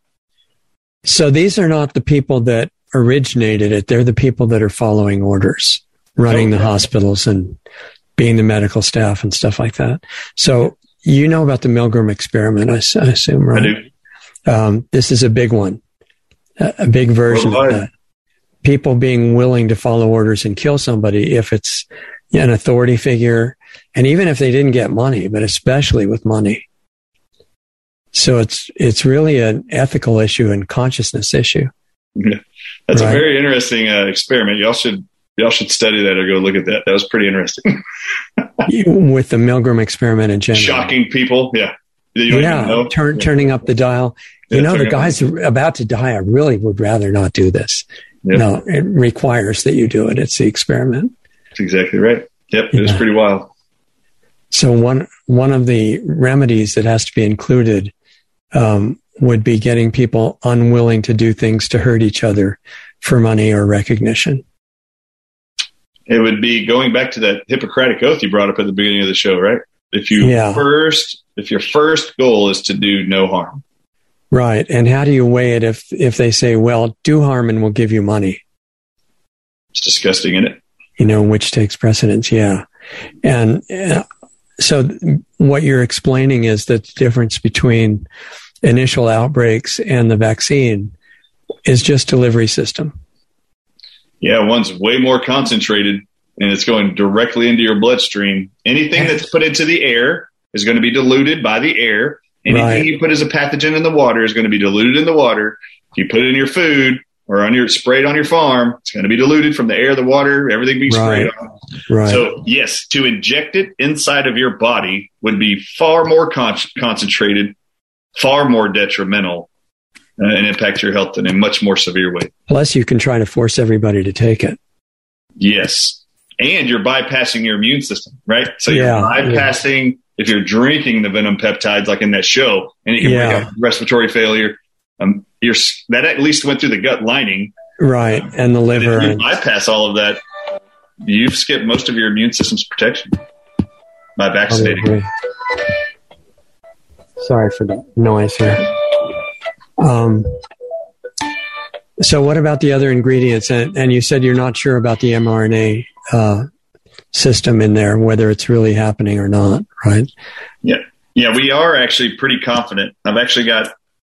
S2: So these are not the people that originated it. They're the people that are following orders, running the
S3: Okay.
S2: hospitals and being the medical staff and stuff like that. So you know about the Milgram experiment, I, s- I assume,
S3: I
S2: right?
S3: do.
S2: Um, this is a big one, a, a big version of
S3: Worldwide.
S2: that. People being willing to follow orders and kill somebody if it's an authority figure, and even if they didn't get money, but especially with money. So it's it's really an ethical issue and consciousness issue.
S3: Yeah. That's
S2: Right.
S3: a very interesting uh, experiment. Y'all should y'all should study that or go look at that. That was pretty interesting.
S2: With the Milgram experiment in general.
S3: Shocking people. Yeah. You don't
S2: Yeah,
S3: even know.
S2: turn,
S3: Yeah.
S2: turning up the dial. You
S3: Yeah,
S2: know, the
S3: turning up-
S2: guy's about to die. I really would rather not do this.
S3: Yeah.
S2: No, it requires that you do it. It's the experiment.
S3: That's exactly right. Yep. It was
S2: Yeah.
S3: pretty wild.
S2: So one one of the remedies that has to be included um, would be getting people unwilling to do things to hurt each other for money or recognition.
S3: It would be going back to that Hippocratic oath you brought up at the beginning of the show, right? If you
S2: Yeah.
S3: first, if your first goal is to do no harm.
S2: Right. And how do you weigh it if if they say, well, do harm and we'll give you money?
S3: It's disgusting, isn't it?
S2: You know, which takes precedence. Yeah. And uh, so th- what you're explaining is that the difference between initial outbreaks and the vaccine is just delivery system.
S3: Yeah, one's way more concentrated, and it's going directly into your bloodstream. Anything that's put into the air is going to be diluted by the air. Anything right. you put as a pathogen in the water is going to be diluted in the water. If you put it in your food or on your sprayed on your farm, it's going to be diluted from the air, the water, everything being sprayed
S2: right.
S3: on.
S2: Right.
S3: So, yes, to inject it inside of your body would be far more con- concentrated, far more detrimental, uh, and impact your health in a much more severe way.
S2: Plus, you can try to force everybody to take it.
S3: Yes. And you're bypassing your immune system, right? So you're
S2: yeah,
S3: bypassing, yeah. if you're drinking the venom peptides like in that show, and you can
S2: yeah.
S3: bring up respiratory failure, um, you're, that at least went through the gut lining.
S2: Right, and the liver.
S3: And if you bypass all of that, you've skipped most of your immune system's protection by vaccinating.
S2: Sorry for the noise here. Um, so what about the other ingredients? And, and you said you're not sure about the mRNA uh, system in there, whether it's really happening or not, right?
S3: Yeah. Yeah, we are actually pretty confident. I've actually got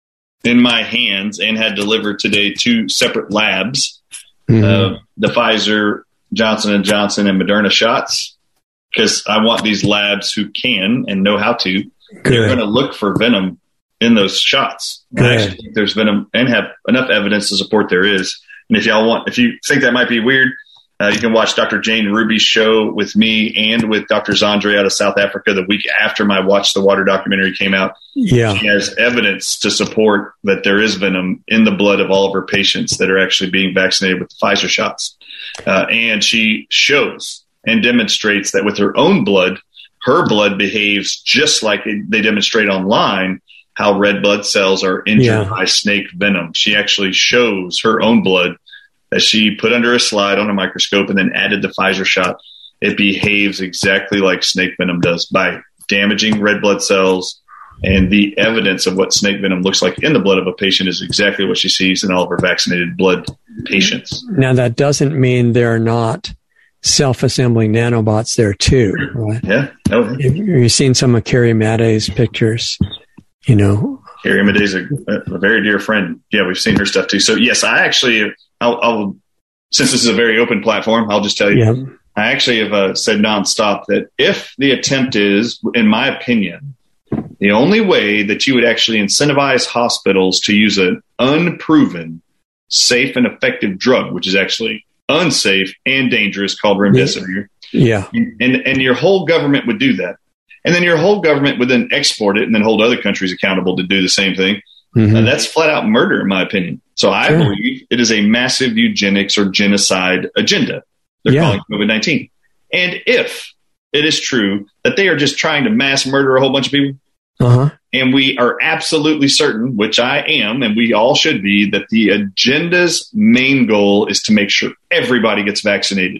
S3: in my hands and had delivered today two separate labs, mm-hmm. uh, the Pfizer, Johnson and Johnson, and Moderna shots, because I want these labs who can and know how to. Good. They're going to look for venom in those shots. I actually think there's venom and have enough evidence to support there is. And if y'all want, if you think that might be weird, uh, you can watch Doctor Jane Ruby's show with me and with Doctor Zandre out of South Africa the week after my Watch the Water documentary came out.
S2: Yeah.
S3: She has evidence to support that there is venom in the blood of all of her patients that are actually being vaccinated with the Pfizer shots. Uh, and she shows and demonstrates that with her own blood, her blood behaves just like they demonstrate online, how red blood cells are injured yeah. by snake venom. She actually shows her own blood that she put under a slide on a microscope and then added the Pfizer shot. It behaves exactly like snake venom does by damaging red blood cells. And the evidence of what snake venom looks like in the blood of a patient is exactly what she sees in all of her vaccinated blood patients.
S2: Now, that doesn't mean there are not self-assembling nanobots there too, right?
S3: Yeah. No.
S2: You've seen some of Carrie Maddei's pictures, you know.
S3: Carrie Maddei's a, a very dear friend. Yeah, we've seen her stuff too. So yes, I actually, I'll, I'll since this is a very open platform, I'll just tell you, yeah. I actually have uh, said nonstop that if the attempt is, in my opinion, the only way that you would actually incentivize hospitals to use an unproven, safe and effective drug, which is actually unsafe and dangerous, called remdesivir.
S2: Yeah.
S3: And, and your whole government would do that. And then your whole government would then export it and then hold other countries accountable to do the same thing. Mm-hmm. And that's flat out murder, in my opinion. So I sure. believe it is a massive eugenics or genocide agenda. They're yeah. calling COVID nineteen. And if it is true that they are just trying to mass murder a whole bunch of people,
S2: uh-huh.
S3: and we are absolutely certain, which I am, and we all should be, that the agenda's main goal is to make sure everybody gets vaccinated.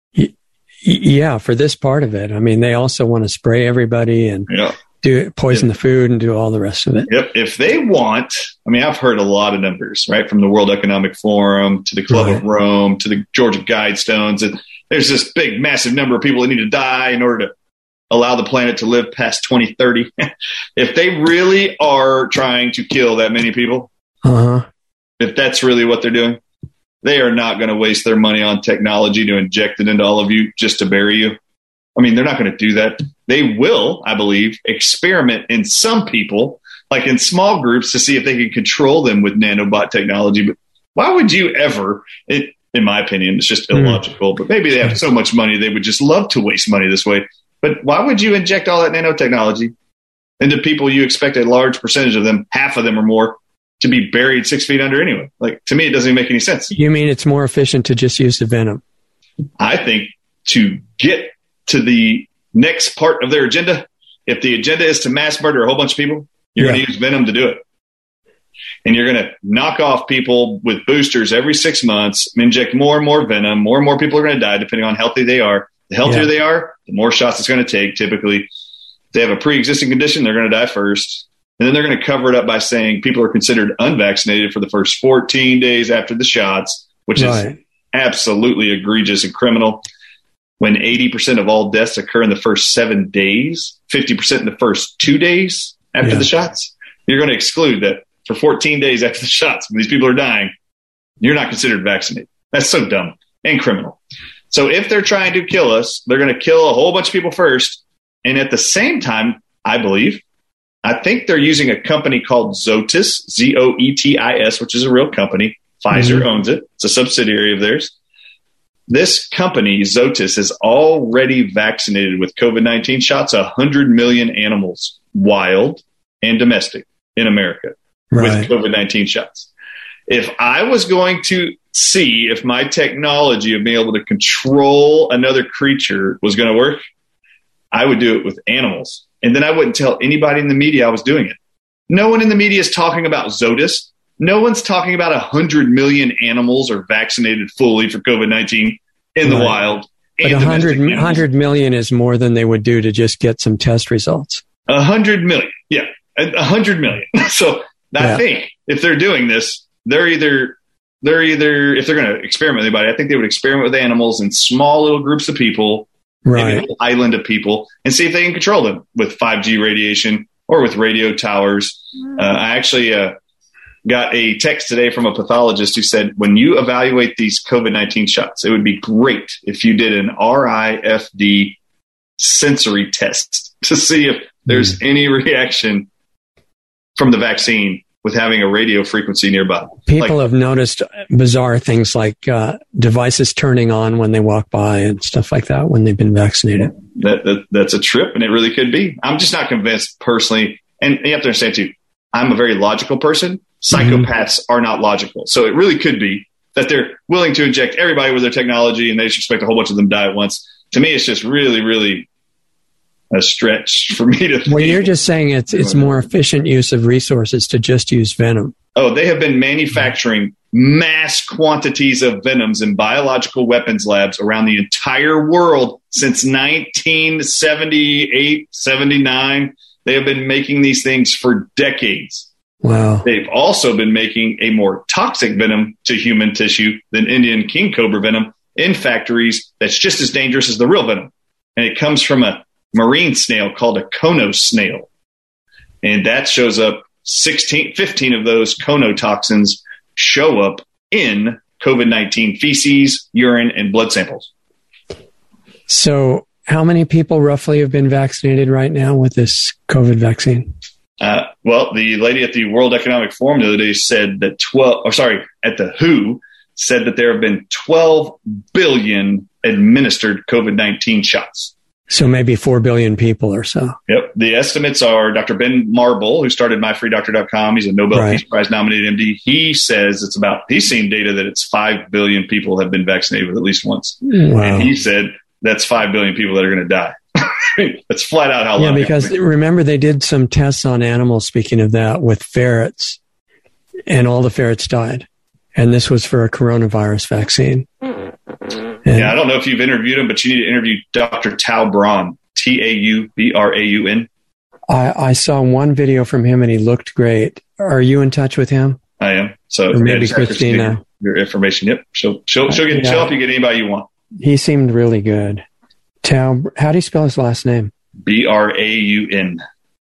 S2: Yeah, for this part of it. I mean, they also want to spray everybody and
S3: yeah.
S2: do poison
S3: if,
S2: the food and do all the rest of it.
S3: Yep. If they want, I mean, I've heard a lot of numbers, right, from the World Economic Forum to the Club right. of Rome to the Georgia Guidestones, and there's this big, massive number of people that need to die in order to allow the planet to live past twenty thirty. If they really are trying to kill that many people,
S2: uh-huh.
S3: if that's really what they're doing, they are not going to waste their money on technology to inject it into all of you just to bury you. I mean, they're not going to do that. They will, I believe, experiment in some people, like in small groups, to see if they can control them with nanobot technology. But why would you ever, it, in my opinion, it's just illogical, mm. but maybe they have so much money, they would just love to waste money this way. But why would you inject all that nanotechnology into people you expect a large percentage of them, half of them or more, to be buried six feet under anyway? Like, to me, it doesn't even make any sense.
S2: You mean it's more efficient to just use the venom?
S3: I think to get to the next part of their agenda, if the agenda is to mass murder a whole bunch of people, you're yeah. going to use venom to do it. And you're going to knock off people with boosters every six months, inject more and more venom. More and more people are going to die depending on how healthy they are. The healthier yeah. they are, the more shots it's going to take. Typically, if they have a pre-existing condition, they're going to die first. And then they're going to cover it up by saying people are considered unvaccinated for the first fourteen days after the shots, which right. is absolutely egregious and criminal. When eighty percent of all deaths occur in the first seven days, fifty percent in the first two days after yeah. the shots, you're going to exclude that for fourteen days after the shots, when these people are dying, you're not considered vaccinated. That's so dumb. and criminal. So if they're trying to kill us, they're going to kill a whole bunch of people first. And at the same time, I believe, I think they're using a company called Zoetis, Z O E T I S, which is a real company. Pfizer mm-hmm. owns it. It's a subsidiary of theirs. This company, Zoetis, has already vaccinated with COVID nineteen shots one hundred million animals, wild and domestic, in America right. with COVID nineteen shots. If I was going to see if my technology of being able to control another creature was going to work, I would do it with animals. And then I wouldn't tell anybody in the media I was doing it. No one in the media is talking about Zoetis. No one's talking about one hundred million animals are vaccinated fully for COVID nineteen in the right. wild.
S2: But one hundred, one hundred million is more than they would do to just get some test results.
S3: one hundred million. Yeah, one hundred million. So I yeah. think if they're doing this, they're either, they're either, if they're going to experiment with anybody, I think they would experiment with animals in small little groups of people, right. maybe a little island of people, and see if they can control them with five G radiation or with radio towers. Uh, I actually, uh, got a text today from a pathologist who said, when you evaluate these COVID nineteen shots, it would be great if you did an R I F D sensory test to see if there's mm. any reaction from the vaccine with having a radio frequency nearby.
S2: People
S3: like,
S2: have noticed bizarre things like uh, devices turning on when they walk by and stuff like that when they've been vaccinated.
S3: That, that That's a trip, and it really could be. I'm just not convinced personally. And you have to understand, too, I'm a very logical person. Psychopaths mm-hmm. are not logical. So it really could be that they're willing to inject everybody with their technology and they just expect a whole bunch of them to die at once. To me, it's just really, really a stretch for me to think.
S2: Well, you're just saying it's it's more efficient use of resources to just use venom.
S3: Oh, they have been manufacturing mass quantities of venoms in biological weapons labs around the entire world since nineteen seventy-eight, seventy-nine. They have been making these things for decades.
S2: Wow.
S3: They've also been making a more toxic venom to human tissue than Indian king cobra venom in factories that's just as dangerous as the real venom. And it comes from a marine snail called a Kono snail. And that shows up sixteen, fifteen of those conotoxins show up in COVID nineteen feces, urine, and blood samples.
S2: So how many people roughly have been vaccinated right now with this COVID vaccine?
S3: Uh, well, the lady at the World Economic Forum the other day said that twelve, or sorry, at the W H O said that there have been twelve billion administered COVID nineteen shots.
S2: So maybe four billion people or so.
S3: Yep. The estimates are Doctor Ben Marble, who started my free doctor dot com. He's a Nobel right. Peace Prize nominated M D. He says it's about, he's seen data that it's five billion people have been vaccinated with at least once. Wow. And he said that's five billion people that are going to die. That's flat out how long.
S2: Yeah, because remember they did some tests on animals, speaking of that, with ferrets, and all the ferrets died. And this was for a coronavirus vaccine. And
S3: yeah, I don't know if you've interviewed him, but you need to interview Doctor Tau Braun, T A U B R A U N.
S2: I, I saw one video from him, and he looked great. Are you in touch with him?
S3: I am. So
S2: or maybe yeah, Christina.
S3: Your information, yep. She'll, she'll, she'll, get, yeah. she'll help you get anybody you want.
S2: He seemed really good. Tau, how do you spell his last name?
S3: B R A U N.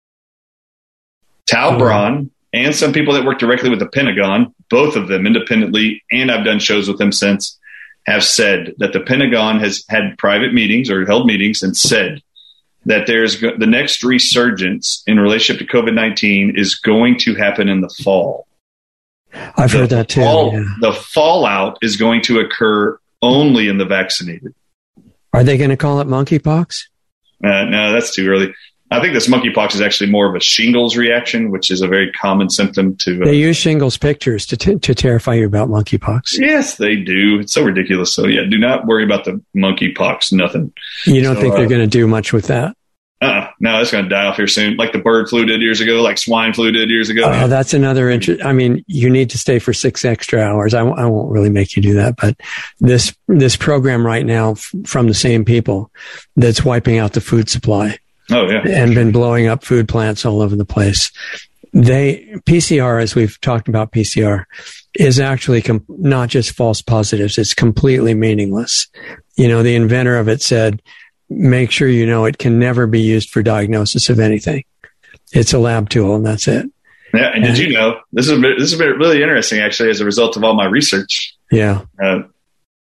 S3: Tau oh. Braun, and some people that work directly with the Pentagon, both of them independently, and I've done shows with them since, have said that the Pentagon has had private meetings or held meetings and said that there's go- the next resurgence in relationship to COVID nineteen is going to happen in the fall.
S2: I've
S3: the
S2: heard that too.
S3: Fall,
S2: yeah.
S3: The fallout is going to occur only in the vaccinated.
S2: Are they going to call it monkeypox?
S3: Uh, no, that's too early. I think this monkeypox is actually more of a shingles reaction, which is a very common symptom to. Uh,
S2: they use shingles pictures to t- to terrify you about monkeypox.
S3: Yes, they do. It's so ridiculous. So yeah, do not worry about the monkeypox. Nothing.
S2: You don't
S3: so,
S2: think
S3: uh,
S2: they're going to do much with that?
S3: Uh-uh. No, it's going to die off here soon, like the bird flu did years ago, like swine flu did years ago.
S2: Oh, that's another interest. I mean, you need to stay for six extra hours. I, w- I won't really make you do that, but this this program right now f- from the same people that's wiping out the food supply.
S3: Oh yeah,
S2: and been blowing up food plants all over the place. They P C R, as we've talked about, P C R is actually com- not just false positives. It's completely meaningless. You know, the inventor of it said, make sure you know it can never be used for diagnosis of anything. It's a lab tool, and that's it.
S3: Yeah, and, and did you know, this is, this has been really interesting, actually, as a result of all my research.
S2: Yeah.
S3: Uh,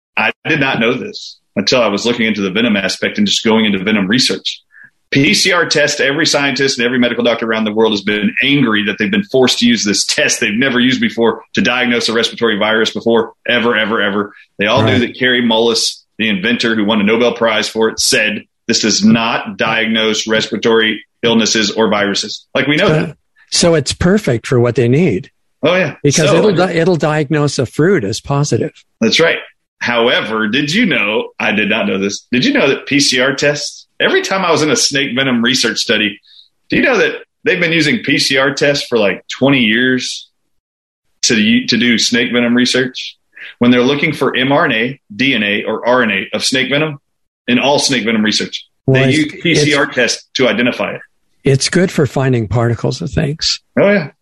S3: I did not know this until I was looking into the venom aspect and just going into venom research. P C R test, every scientist and every medical doctor around the world has been angry that they've been forced to use this test they've never used before to diagnose a respiratory virus before, ever, ever, ever. They all
S2: Right.
S3: knew that Kary Mullis, the inventor who won a Nobel Prize for it, said this does not diagnose respiratory illnesses or viruses. Like, we know
S2: So,
S3: that.
S2: so it's perfect for what they need
S3: Oh, yeah.
S2: because
S3: So-
S2: it'll di- it'll diagnose a fruit as positive.
S3: That's right. However, did you know, I did not know this, did you know that P C R tests, every time I was in a snake venom research study, do you know that they've been using P C R tests for like twenty years to, to do snake venom research? When they're looking for mRNA, D N A, or R N A of snake venom in all snake venom research,
S2: Well,
S3: they
S2: it's-
S3: use P C R tests to identify it.
S2: It's good for finding particles of things.
S3: Oh, yeah.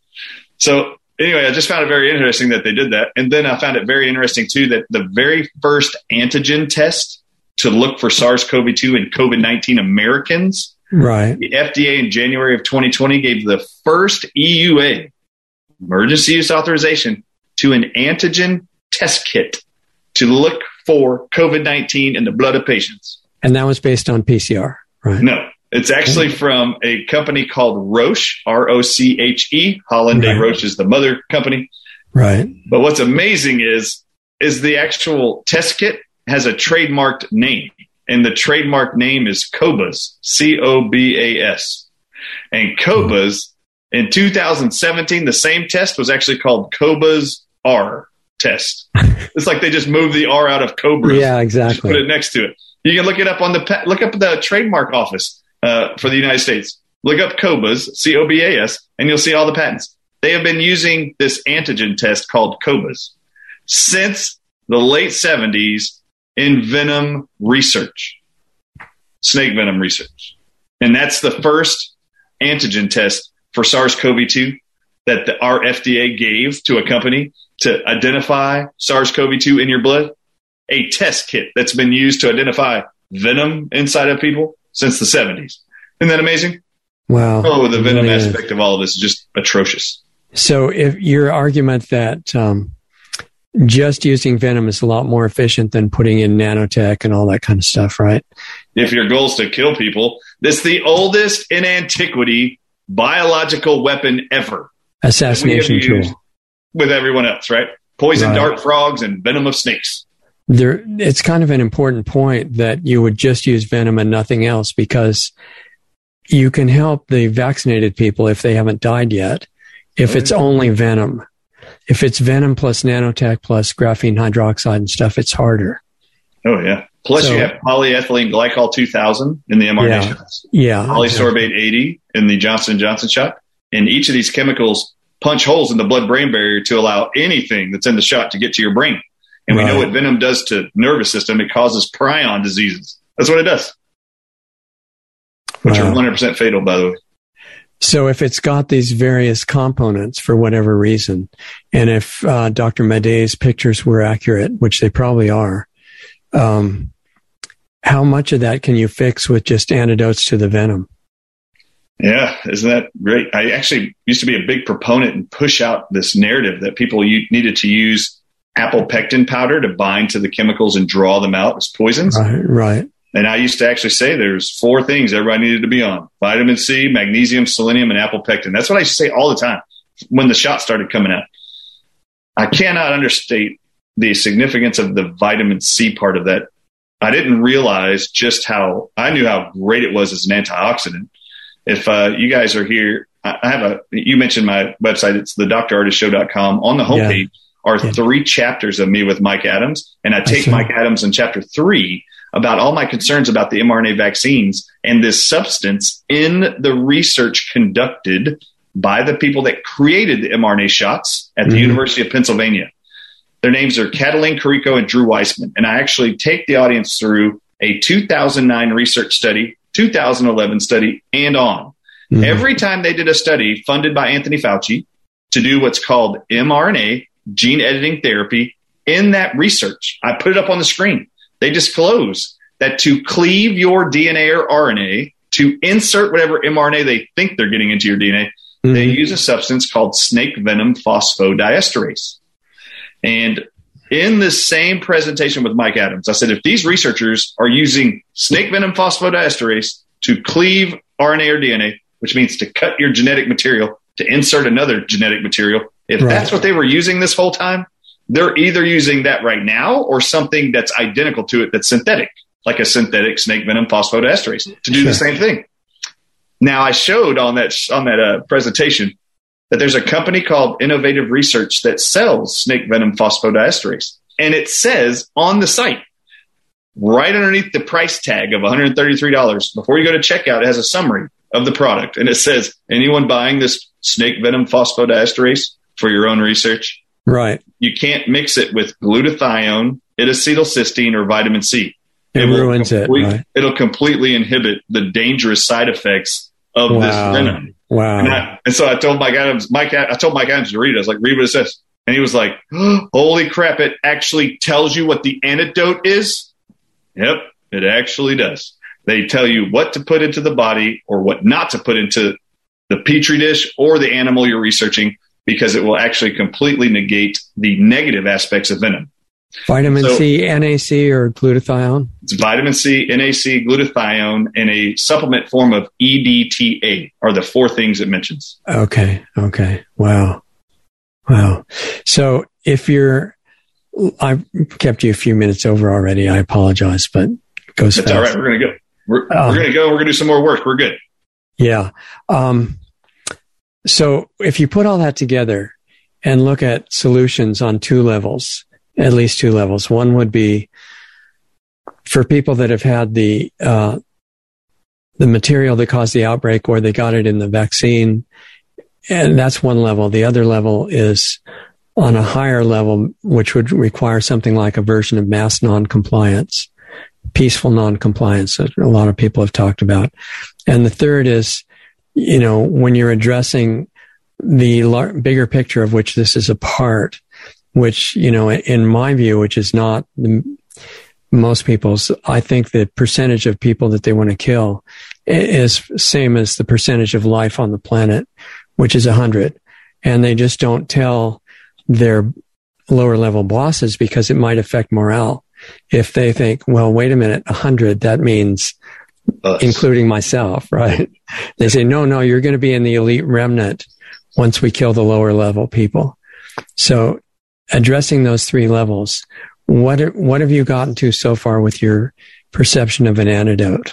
S3: So anyway, I just found it very interesting that they did that. And then I found it very interesting, too, that the very first antigen test to look for SARS-C o V two in COVID nineteen Americans,
S2: Right.
S3: the F D A in January of twenty twenty gave the first E U A, emergency use authorization, to an antigen test kit to look for COVID nineteen in the blood of patients.
S2: And that was based on P C R, right?
S3: No, it's actually from a company called Roche, R O C H E. Holland
S2: Right.
S3: A. Roche is the mother company.
S2: Right.
S3: But what's amazing is, is the actual test kit has a trademarked name, and the trademark name is Cobas, C O B A S. And Cobas, in two thousand seventeen, the same test was actually called Cobas R test. It's like they just moved the R out of Cobra.
S2: Yeah,
S3: Just
S2: exactly.
S3: put it next to it. You can look it up on the pa- look up the trademark office uh, for the United States. Look up Cobas, C O B A S, and you'll see all the patents. They have been using this antigen test called Cobas since the late seventies in venom research, snake venom research. And that's the first antigen test for SARS-C o V two that the, our F D A gave to a company to identify SARS-C o V two in your blood. A test kit that's been used to identify venom inside of people since the seventies. Isn't that amazing?
S2: Wow.
S3: Oh, the
S2: It
S3: venom
S2: really is.
S3: aspect of all of this is just atrocious.
S2: So if your argument that um, just using venom is a lot more efficient than putting in nanotech and all that kind of stuff, right?
S3: If your goal is to kill people, this is the oldest in antiquity biological weapon ever.
S2: Assassination
S3: We have used
S2: tool.
S3: with everyone else, right? Poison
S2: Right.
S3: dart frogs and venom of snakes.
S2: There, it's kind of an important point that you would just use venom and nothing else because you can help the vaccinated people if they haven't died yet. If it's only venom, if it's venom plus nanotech plus graphene hydroxide and stuff, it's harder.
S3: Oh, yeah. Plus,
S2: So-
S3: you have polyethylene glycol two thousand in the mRNA
S2: Yeah.
S3: shots,
S2: Yeah.
S3: polysorbate eighty in the Johnson and Johnson shot. And each of these chemicals punch holes in the blood-brain barrier to allow anything that's in the shot to get to your brain. And we know
S2: Right.
S3: what venom does to nervous system. It causes prion diseases. That's what it does, which are
S2: Wow.
S3: one hundred percent fatal, by the way.
S2: So if it's got these various components for whatever reason, and if uh, Doctor Madej's pictures were accurate, which they probably are, um, how much of that can you fix with just antidotes to the venom?
S3: Yeah, isn't that great? I actually used to be a big proponent and push out this narrative that people u- needed to use apple pectin powder to bind to the chemicals and draw them out as poisons.
S2: Right, right.
S3: And I used to actually say there's four things everybody needed to be on: vitamin C, magnesium, selenium, and apple pectin. That's what I used to say all the time when the shot started coming out. I cannot understate the significance of the vitamin C part of that. I didn't realize just how, I knew how great it was as an antioxidant. If uh, you guys are here, I I have a, you mentioned my website, it's the dr artist show dot com. On the homepage are
S2: Yeah.
S3: three chapters of me with Mike Adams. And I take
S2: see.
S3: Mike Adams in chapter three about all my concerns about the mRNA vaccines and this substance in the research conducted by the people that created the mRNA shots at the
S2: Mhm.
S3: University of Pennsylvania. Their names are Catalin Carrico and Drew Weissman. And I actually take the audience through a two thousand nine research study, two thousand eleven study, and on.
S2: Mhm.
S3: Every time they did a study funded by Anthony Fauci to do what's called mRNA, gene editing therapy, in that research, I put it up on the screen. They disclose that to cleave your D N A or R N A, to insert whatever mRNA they think they're getting into your D N A, they
S2: Mhm.
S3: use a substance called snake venom phosphodiesterase. And in this same presentation with Mike Adams, I said, if these researchers are using snake venom phosphodiesterase to cleave R N A or D N A, which means to cut your genetic material, to insert another genetic material, if right. that's what they were using this whole time, they're either using that right now or something that's identical to it that's synthetic, like a synthetic snake venom phosphodiesterase to do sure. the same thing. Now, I showed on that on that uh, presentation that there's a company called Innovative Research that sells snake venom phosphodiesterase. And it says on the site, right underneath the price tag of one hundred thirty-three dollars, before you go to checkout, it has a summary of the product. And it says, anyone buying this snake venom phosphodiesterase for your own research,
S2: right?
S3: You can't mix it with glutathione, N-acetylcysteine, or vitamin C.
S2: It, it ruins complete, it, right?
S3: It'll completely inhibit the dangerous side effects of
S2: wow.
S3: this venom.
S2: Wow.
S3: And, I, and so I told Mike Adams, Mike, I told Mike Adams to read it. I was like, read what it says. And he was like, oh, holy crap, it actually tells you what the antidote is? Yep, it actually does. They tell you what to put into the body or what not to put into the petri dish or the animal you're researching, because it will actually completely negate the negative aspects of venom.
S2: Vitamin
S3: so,
S2: C, N A C, or glutathione?
S3: It's vitamin C, N A C, glutathione, and a supplement form of E D T A are the four things it mentions.
S2: Okay, okay. Wow. Wow. So if you're, I've kept you a few minutes over already. I apologize, but it goes
S3: That's
S2: fast.
S3: all right. We're going to go. We're,
S2: um,
S3: we're going to go. We're going to do some more work. We're good.
S2: Yeah. Um, so if you put all that together and look at solutions on two levels, at least two levels. One would be for people that have had the uh, the material that caused the outbreak, or they got it in the vaccine, and that's one level. The other level is on a higher level, which would require something like a version of mass non-compliance, peaceful non-compliance that a lot of people have talked about. And the third is, you know, when you're addressing the lar- bigger picture of which this is a part, which, you know, in my view, which is not the, most people's, I think the percentage of people that they want to kill is same as the percentage of life on the planet, which is one hundred. And they just don't tell their lower level bosses because it might affect morale. If they think, well, wait a minute, one hundred, that means Us. including myself, right? They say, no, no, you're going to be in the elite remnant once we kill the lower level people. So addressing those three levels, what are, what have you gotten to so far with your perception of an antidote?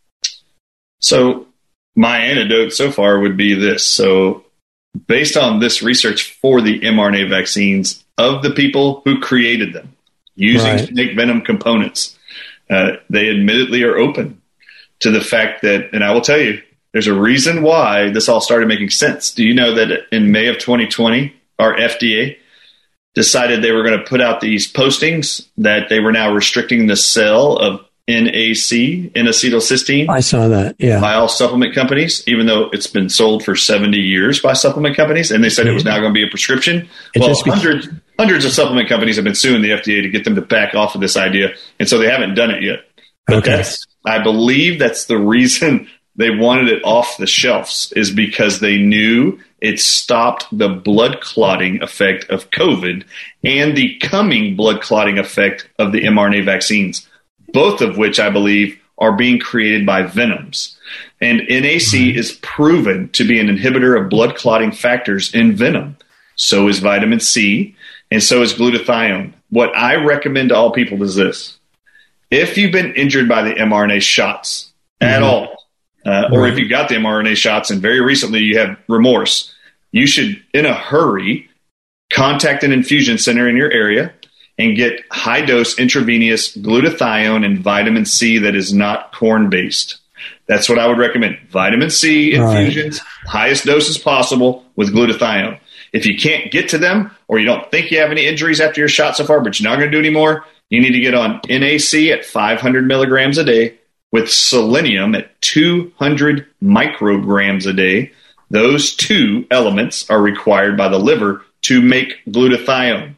S3: So my antidote so far would be this. So based on this research for the mRNA vaccines of the people who created them using right. snake venom components, uh, they admittedly are open to the fact that, and I will tell you, there's a reason why this all started making sense. Do you know that in May of twenty twenty, our F D A decided they were going to put out these postings that they were now restricting the sale of N A C, N-acetylcysteine.
S2: I saw that, yeah.
S3: By all supplement companies, even though it's been sold for seventy years by supplement companies, and they said it was now going to be a prescription. It well, hundreds, be- hundreds of supplement companies have been suing the F D A to get them to back off of this idea, and so they haven't done it yet. But okay. that's, I believe that's the reason they wanted it off the shelves, is because they knew it stopped the blood clotting effect of COVID and the coming blood clotting effect of the mRNA vaccines, both of which I believe are being created by venoms. And N A C is proven to be an inhibitor of blood clotting factors in venom. So is vitamin C, and so is glutathione. What I recommend to all people is this. If you've been injured by the mRNA shots at mm-hmm. all, Uh, or right. if you got the mRNA shots and very recently you have remorse, you should, in a hurry, contact an infusion center in your area and get high-dose intravenous glutathione and vitamin C that is not corn-based. That's what I would recommend. Vitamin C infusions, right. highest doses possible with glutathione. If you can't get to them, or you don't think you have any injuries after your shot so far, but you're not going to do any more, you need to get on N A C at five hundred milligrams a day, with selenium at two hundred micrograms a day. Those two elements are required by the liver to make glutathione,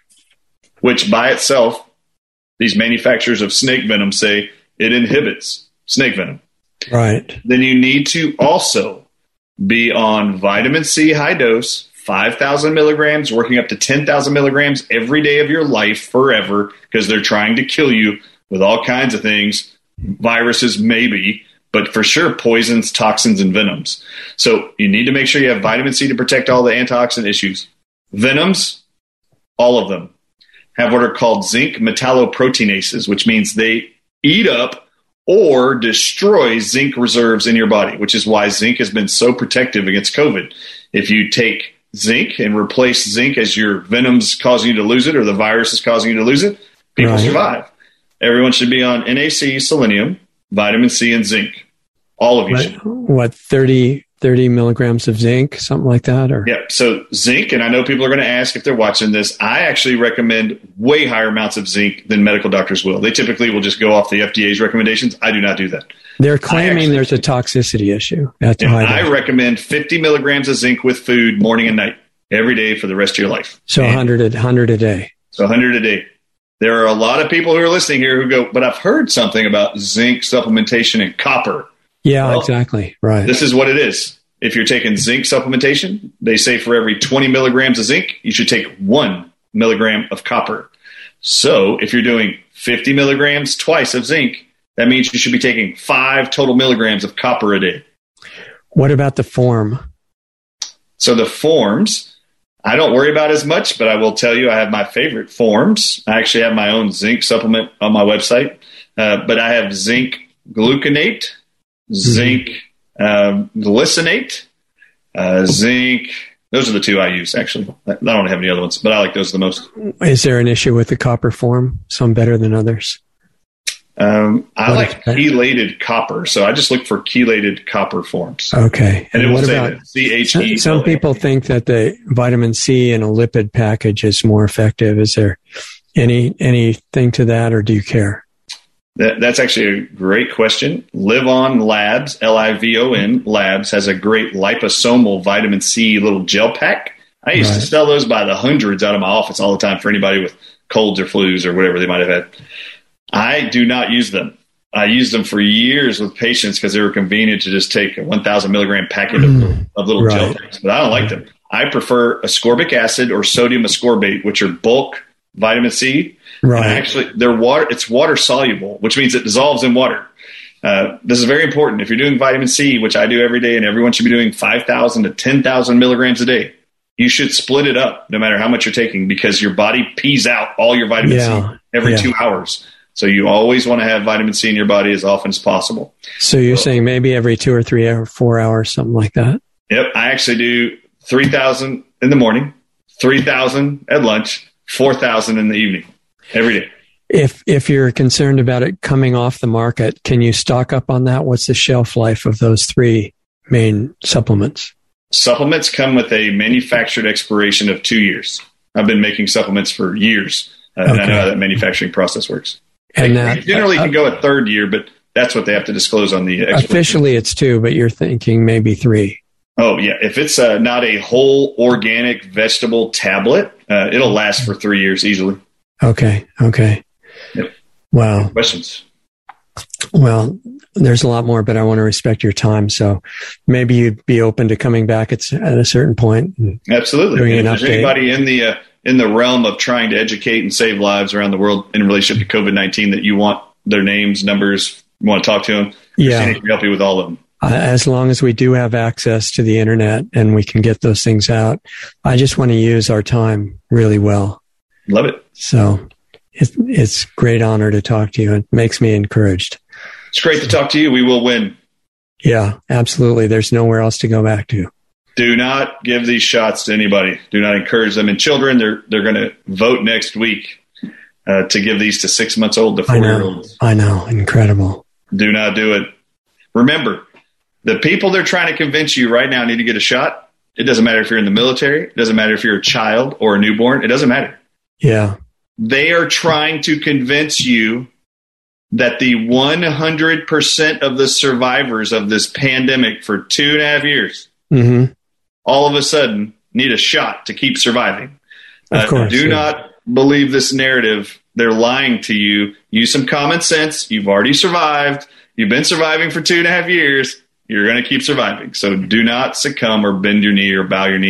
S3: which by itself, these manufacturers of snake venom say it inhibits snake venom.
S2: Right.
S3: Then you need to also be on vitamin C high dose, five thousand milligrams, working up to ten thousand milligrams every day of your life forever, because they're trying to kill you with all kinds of things, viruses maybe, but for sure poisons, toxins, and venoms. So you need to make sure you have vitamin C to protect all the antioxidant issues. Venoms, all of them, have what are called zinc metalloproteinases, which means they eat up or destroy zinc reserves in your body, which is why zinc has been so protective against COVID. If you take zinc and replace zinc as your venom's causing you to lose it or the virus is causing you to lose it, people right. survive. Everyone should be on N A C, selenium, vitamin C, and zinc. All of you should.
S2: What, thirty, thirty milligrams of zinc, something like that? Or
S3: yeah, so zinc, and I know people are going to ask if they're watching this, I actually recommend way higher amounts of zinc than medical doctors will. They typically will just go off the F D A's recommendations. I do not do that.
S2: They're claiming actually, there's a toxicity issue. That's
S3: I recommend fifty milligrams of zinc with food morning and night every day for the rest of your life.
S2: So and, one hundred, one hundred a day.
S3: So one hundred a day. There are a lot of people who are listening here who go, but I've heard something about zinc supplementation and copper.
S2: Yeah, well, exactly. Right.
S3: This is what it is. If you're taking zinc supplementation, they say for every twenty milligrams of zinc, you should take one milligram of copper. So if you're doing fifty milligrams twice of zinc, that means you should be taking five total milligrams of copper a day.
S2: What about the form?
S3: So the forms, I don't worry about as much, but I will tell you I have my favorite forms. I actually have my own zinc supplement on my website, uh, but I have zinc gluconate, mm-hmm. zinc um, glycinate, uh, zinc. Those are the two I use, actually. I don't have any other ones, but I like those the most.
S2: Is there an issue with the copper form? Some better than others?
S3: Um, I what like chelated copper, so I just look for chelated copper forms.
S2: Okay.
S3: And, and it will
S2: what
S3: say
S2: about,
S3: that C H E.
S2: Some people think that the vitamin C in a lipid package is more effective. Is there any anything to that, or do you care?
S3: That, that's actually a great question. LivOn Labs, L I V O N Labs, has a great liposomal vitamin C little gel pack. I used right. to sell those by the hundreds out of my office all the time for anybody with colds or flus or whatever they might have had. I do not use them. I used them for years with patients because they were convenient to just take a one thousand milligram packet of, mm, of little right. gel packs, but I don't like them. I prefer ascorbic acid or sodium ascorbate, which are bulk vitamin C. Right. And actually, they're water. It's water soluble, which means it dissolves in water. Uh, this is very important. If you're doing vitamin C, which I do every day, and everyone should be doing five thousand to ten thousand milligrams a day, you should split it up no matter how much you're taking, because your body pees out all your vitamin yeah. C every yeah. two hours. So you always want to have vitamin C in your body as often as possible.
S2: So you're so, saying maybe every two or three or four hours, something like that?
S3: Yep. I actually do three thousand in the morning, three thousand at lunch, four thousand in the evening, every day.
S2: If if you're concerned about it coming off the market, can you stock up on that? What's the shelf life of those three main supplements?
S3: Supplements come with a manufactured expiration of two years. I've been making supplements for years, uh, okay. and I know how that manufacturing process works. And that, you generally uh, can go a third year, but that's what they have to disclose on the
S2: officially it's two, but you're thinking maybe three.
S3: Oh yeah, if it's uh, not a whole organic vegetable tablet, uh, it'll last for three years easily.
S2: Okay. Okay.
S3: Yep.
S2: Wow.
S3: Any questions?
S2: Well, there's a lot more, but I want to respect your time, so maybe you'd be open to coming back at, at a certain point. And
S3: absolutely.
S2: Doing an
S3: if there's
S2: update.
S3: Anybody in the uh, in the realm of trying to educate and save lives around the world in relationship to COVID nineteen that you want their names, numbers, you want to talk to them,
S2: yeah,
S3: Christina can help you with all of them.
S2: Uh, as long as we do have access to the internet and we can get those things out, I just want to use our time really well.
S3: Love it.
S2: So it's it's a great honor to talk to you. It makes me encouraged.
S3: It's great to talk to you. We will win.
S2: Yeah, absolutely. There's nowhere else to go back to.
S3: Do not give these shots to anybody. Do not encourage them. And children, they're they're going to vote next week uh, to give these to six months old to four-year-olds.
S2: I know. Incredible.
S3: Do not do it. Remember, the people they're trying to convince you right now need to get a shot. It doesn't matter if you're in the military. It doesn't matter if you're a child or a newborn. It doesn't matter.
S2: Yeah.
S3: They are trying to convince you that the one hundred percent of the survivors of this pandemic for two and a half years
S2: mm-hmm.
S3: all of a sudden need a shot to keep surviving.
S2: Of course,
S3: uh, do
S2: yeah.
S3: not believe this narrative. They're lying to you. Use some common sense. You've already survived. You've been surviving for two and a half years. You're going to keep surviving. So do not succumb or bend your knee or bow your knee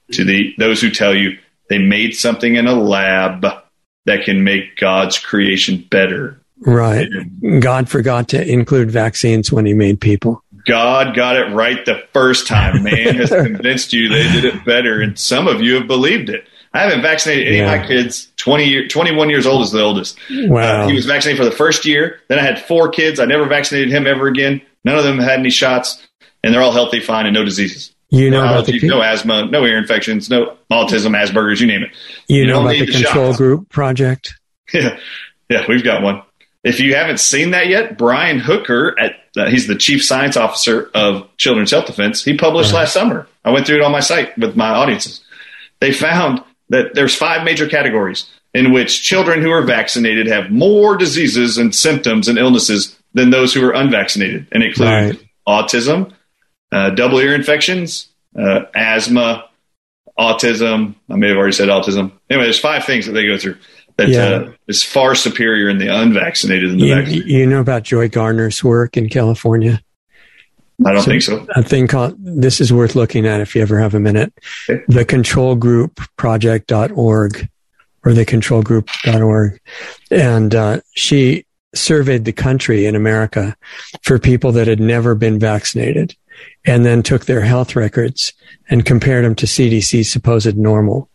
S3: to the those who tell you they made something in a lab that can make God's creation better.
S2: Right. God forgot to include vaccines when he made people.
S3: God got it right the first time. Man has convinced you they did it better, and some of you have believed it. I haven't vaccinated any yeah. of my kids. twenty year, twenty-one years old is the oldest.
S2: Wow.
S3: Uh, he was vaccinated for the first year. Then I had four kids. I never vaccinated him ever again. None of them had any shots, and they're all healthy, fine, and no diseases.
S2: You know
S3: no
S2: about
S3: allergies,
S2: the,
S3: no asthma, no ear infections, no autism, Asperger's, you name it.
S2: You, you know about the,
S3: the
S2: Control
S3: shots.
S2: Group Project?
S3: Yeah, yeah, we've got one. If you haven't seen that yet, Brian Hooker, at uh, he's the Chief Science Officer of Children's Health Defense. He published right. last summer. I went through it on my site with my audiences. They found that there's five major categories in which children who are vaccinated have more diseases and symptoms and illnesses than those who are unvaccinated, and include right. autism, uh, double ear infections, uh, asthma, autism. I may have already said autism. Anyway, there's five things that they go through that yeah. uh, is far superior in the unvaccinated than the
S2: you,
S3: vaccinated.
S2: You know about Joy Garner's work in California?
S3: I don't
S2: so
S3: think so.
S2: A thing called, this is worth looking at if you ever have a minute,
S3: okay.
S2: the control group project dot org or the control group dot org. And uh, she surveyed the country in America for people that had never been vaccinated, and then took their health records and compared them to C D C's supposed normal.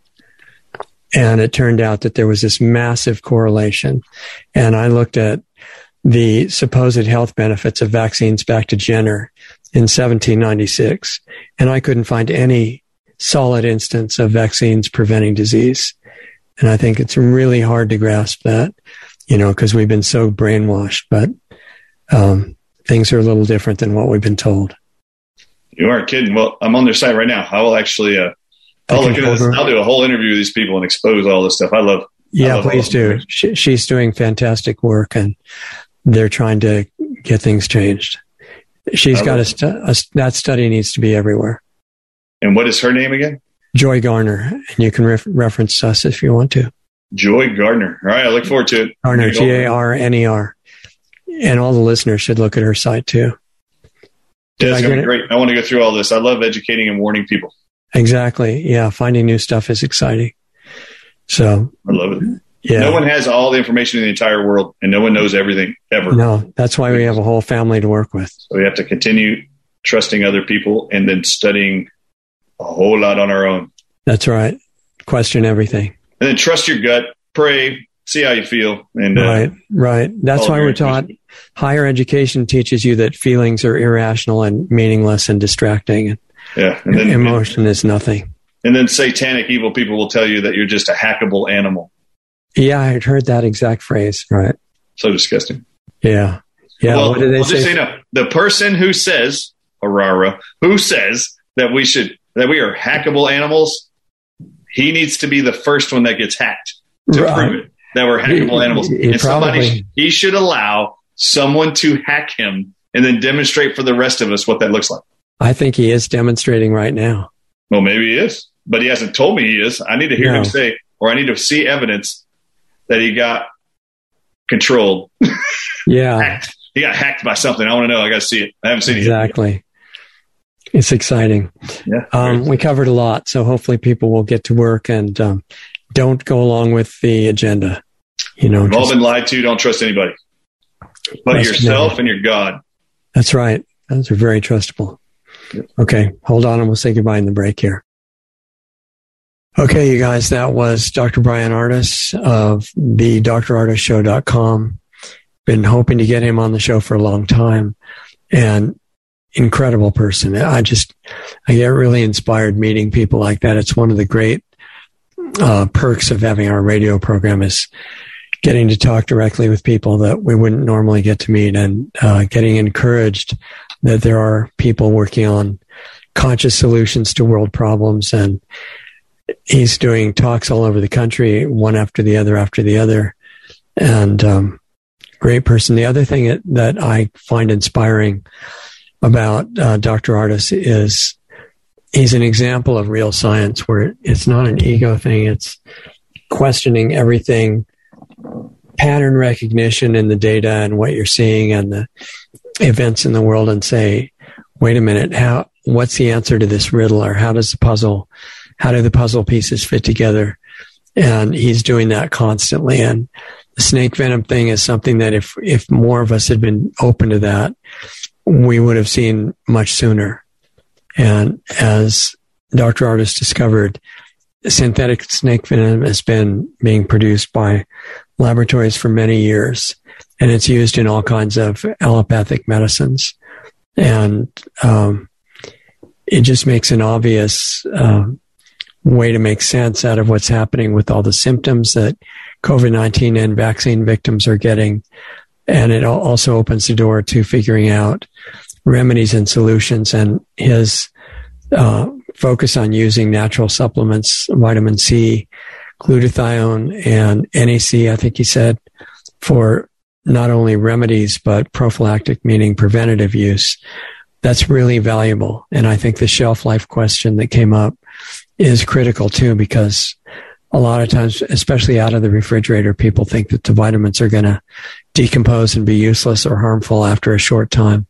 S2: And it turned out that there was this massive correlation. And I looked at the supposed health benefits of vaccines back to Jenner in seventeen ninety-six, and I couldn't find any solid instance of vaccines preventing disease. And I think it's really hard to grasp that, you know, because we've been so brainwashed, but um, things are a little different than what we've been told.
S3: You aren't kidding. Well, I'm on their site right now. I will actually, uh, I'll look at this. I'll do a whole interview with these people and expose all this stuff. I love.
S2: Yeah,
S3: I love
S2: please do. She, she's doing fantastic work, and they're trying to get things changed. She's got a, stu- a that study needs to be everywhere.
S3: And what is her name again?
S2: Joy Garner, and you can ref- reference us if you want to.
S3: Joy Gardner. All right, I look forward to it.
S2: Garner, G A R N E R. And all the listeners should look at her site too.
S3: Yeah, it's going to be great. I want to go through all this. I love educating and warning people.
S2: Exactly. Yeah, finding new stuff is exciting. So
S3: I love it.
S2: Yeah.
S3: No one has all the information in the entire world, and no one knows everything ever.
S2: No, that's why we have a whole family to work with.
S3: So we have to continue trusting other people and then studying a whole lot on our own.
S2: That's right. Question everything.
S3: And then trust your gut, pray, see how you feel. And uh,
S2: Right, right. That's why we're taught higher education teaches you that feelings are irrational and meaningless and distracting.
S3: Yeah. And then
S2: emotion is nothing.
S3: And then satanic evil people will tell you that you're just a hackable animal.
S2: Yeah, I had heard that exact phrase. Right.
S3: So disgusting.
S2: Yeah. Yeah.
S3: Well,
S2: what did they
S3: well,
S2: say?
S3: Just so you know, the person who says, Aurora, who says that we should, that we are hackable animals, he needs to be the first one that gets hacked to right. prove it, that we're hackable
S2: he,
S3: animals.
S2: He,
S3: and somebody, he should allow someone to hack him and then demonstrate for the rest of us what that looks like.
S2: I think he is demonstrating right now.
S3: Well, maybe he is, but he hasn't told me he is. I need to hear
S2: no.
S3: him say, or I need to see evidence that he got controlled.
S2: Yeah.
S3: hacked. He got hacked by something. I want to know. I got to see it. I haven't seen
S2: exactly.
S3: it yet.
S2: It's exciting.
S3: Yeah.
S2: Um, we covered a lot, so hopefully people will get to work and um, don't go along with the agenda. You know,
S3: We've
S2: just,
S3: all been lied to. Don't trust anybody but yourself and your God.
S2: That's right. Those are very trustable. Yep. Okay, hold on and we'll say goodbye in the break here. Okay, you guys, that was Doctor Bryan Ardis of the D R ardis show dot com. Been hoping to get him on the show for a long time, and incredible person. I just, I get really inspired meeting people like that. It's one of the great uh, perks of having our radio program is getting to talk directly with people that we wouldn't normally get to meet, and uh, getting encouraged that there are people working on conscious solutions to world problems. And he's doing talks all over the country, one after the other after the other. And um, great person. The other thing that, that I find inspiring about uh, Doctor Ardis is he's an example of real science where it's not an ego thing. It's questioning everything, pattern recognition in the data and what you're seeing and the events in the world, and say, wait a minute, how, what's the answer to this riddle, or how does the puzzle how do the puzzle pieces fit together? And he's doing that constantly. And the snake venom thing is something that if, if more of us had been open to that, we would have seen much sooner. And as Doctor Ardis discovered, synthetic snake venom has been being produced by laboratories for many years, and it's used in all kinds of allopathic medicines. And um, it just makes an obvious um, way to make sense out of what's happening with all the symptoms that COVID nineteen and vaccine victims are getting. And it also opens the door to figuring out remedies and solutions. And his uh, focus on using natural supplements, vitamin C, glutathione, and N A C, I think he said, for not only remedies, but prophylactic, meaning preventative use. That's really valuable. And I think the shelf life question that came up is critical too, because a lot of times, especially out of the refrigerator, people think that the vitamins are going to decompose and be useless or harmful after a short time.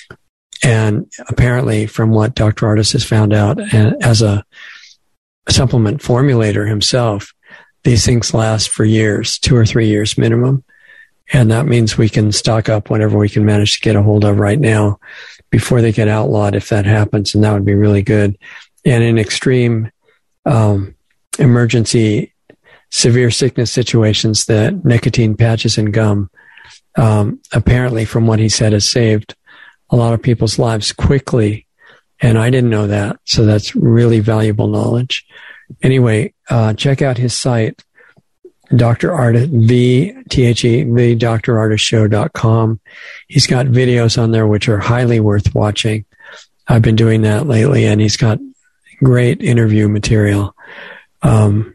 S2: And apparently, from what Doctor Ardis has found out, and as a supplement formulator himself, these things last for years, two or three years minimum. And that means we can stock up whatever we can manage to get a hold of right now before they get outlawed, if that happens. And that would be really good. And in extreme um, emergency, severe sickness situations, the nicotine patches and gum, um, apparently, from what he said, has saved a lot of people's lives quickly. And I didn't know that. So that's really valuable knowledge. Anyway, uh, check out his site, Doctor Ardis, the T H E, the D R Ardis Show dot com. He's got videos on there which are highly worth watching. I've been doing that lately, and he's got great interview material. Um,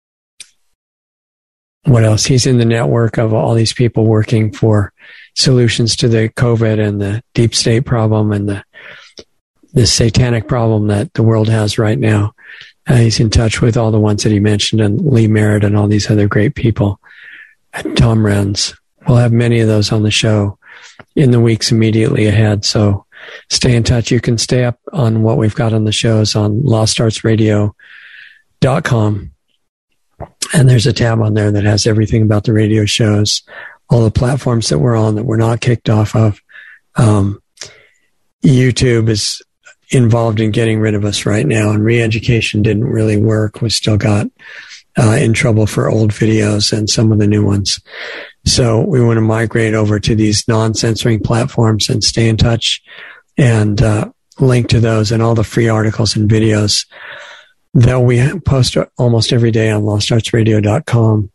S2: what else? He's in the network of all these people working for solutions to the COVID and the deep state problem and the the satanic problem that the world has right now. Uh, he's in touch with all the ones that he mentioned, and Lee Merritt and all these other great people. And Tom Renz. We'll have many of those on the show in the weeks immediately ahead. So stay in touch. You can stay up on what we've got on the shows on lost arts radio dot com. And there's a tab on there that has everything about the radio shows, all the platforms that we're on that we're not kicked off of. Um, YouTube is involved in getting rid of us right now, and re-education didn't really work. We still got uh, in trouble for old videos and some of the new ones. So we want to migrate over to these non-censoring platforms and stay in touch and uh, link to those and all the free articles and videos that we post almost every day on lost arts radio dot com,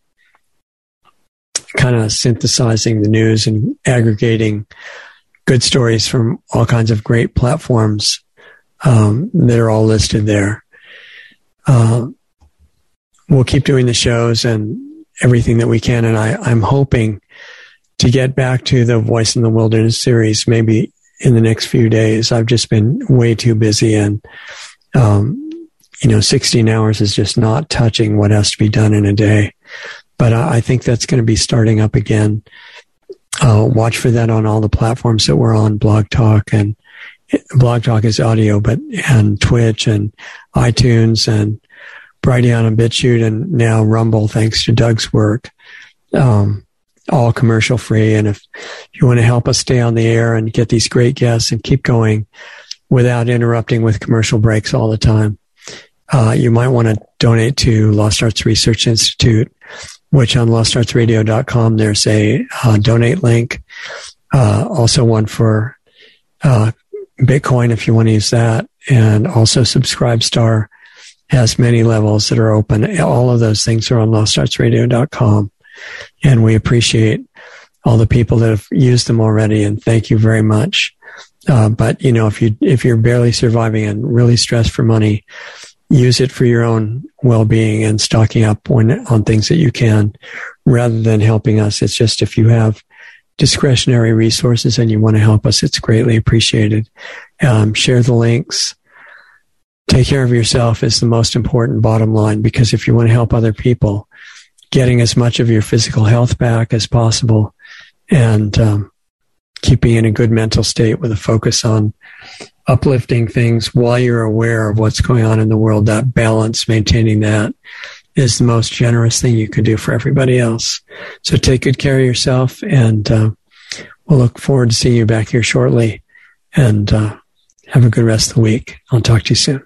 S2: kind of synthesizing the news and aggregating good stories from all kinds of great platforms um, that are all listed there. Uh, we'll keep doing the shows and everything that we can, and I, I'm hoping to get back to the Voice in the Wilderness series maybe in the next few days. I've just been way too busy, and um, you know, sixteen hours is just not touching what has to be done in a day. But I, I think that's going to be starting up again. Uh, watch for that on all the platforms that we're on, Blog Talk, and Blog Talk is audio, but and Twitch and iTunes and Brighteon and BitChute and now Rumble, thanks to Doug's work. Um, all commercial free. And if you want to help us stay on the air and get these great guests and keep going without interrupting with commercial breaks all the time, uh, you might want to donate to Lost Arts Research Institute, which on lost arts radio dot com, there's a uh, donate link. Uh, also one for uh, Bitcoin if you want to use that. And also Subscribestar has many levels that are open. All of those things are on lost arts radio dot com. And we appreciate all the people that have used them already. And thank you very much. Uh, but, you know, if you, if you're barely surviving and really stressed for money, use it for your own well-being and stocking up on, on things that you can rather than helping us. It's just if you have discretionary resources and you want to help us, it's greatly appreciated. Um, share the links. Take care of yourself is the most important bottom line, because if you want to help other people, getting as much of your physical health back as possible and um, keeping in a good mental state with a focus on uplifting things while you're aware of what's going on in the world. That balance, maintaining that, is the most generous thing you could do for everybody else. So take good care of yourself, and uh, we'll look forward to seeing you back here shortly. And uh, have a good rest of the week. I'll talk to you soon.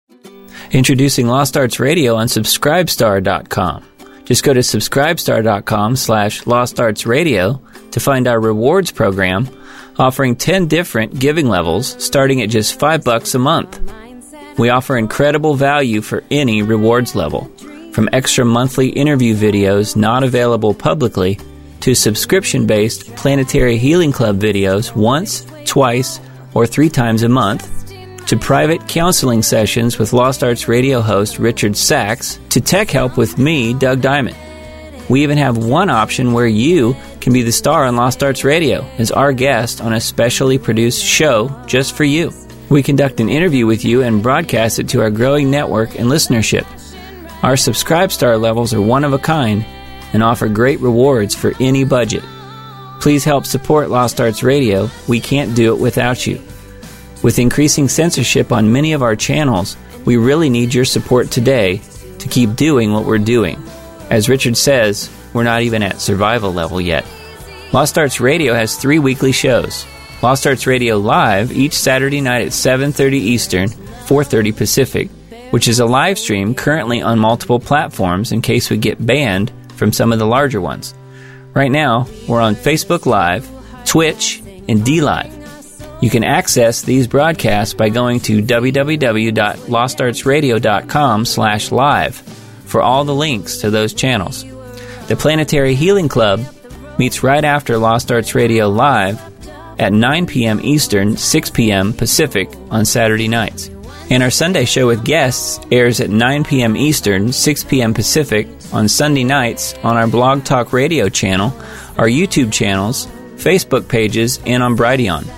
S4: Introducing Lost Arts Radio on Subscribestar dot com. Just go to Subscribestar dot com slash Lost Arts Radio to find our rewards program, offering ten different giving levels starting at just five bucks a month. We offer incredible value for any rewards level, from extra monthly interview videos not available publicly to subscription-based Planetary Healing Club videos once, twice, or three times a month, to private counseling sessions with Lost Arts Radio host Richard Sachs, to tech help with me, Doug Diamond. We even have one option where you can be the star on Lost Arts Radio as our guest on a specially produced show just for you. We conduct an interview with you and broadcast it to our growing network and listenership. Our Subscribestar levels are one of a kind and offer great rewards for any budget. Please help support Lost Arts Radio. We can't do it without you. With increasing censorship on many of our channels, we really need your support today to keep doing what we're doing. As Richard says, we're not even at survival level yet. Lost Arts Radio has three weekly shows. Lost Arts Radio Live each Saturday night at seven thirty Eastern, four thirty Pacific, which is a live stream currently on multiple platforms in case we get banned from some of the larger ones. Right now, we're on Facebook Live, Twitch, and D Live. You can access these broadcasts by going to w w w dot lost arts radio dot com slash live for all the links to those channels. The Planetary Healing Club meets right after Lost Arts Radio Live at nine p.m. Eastern, six p.m. Pacific on Saturday nights. And our Sunday show with guests airs at nine p.m. Eastern, six p.m. Pacific on Sunday nights on our Blog Talk Radio channel, our YouTube channels, Facebook pages, and on Brighteon.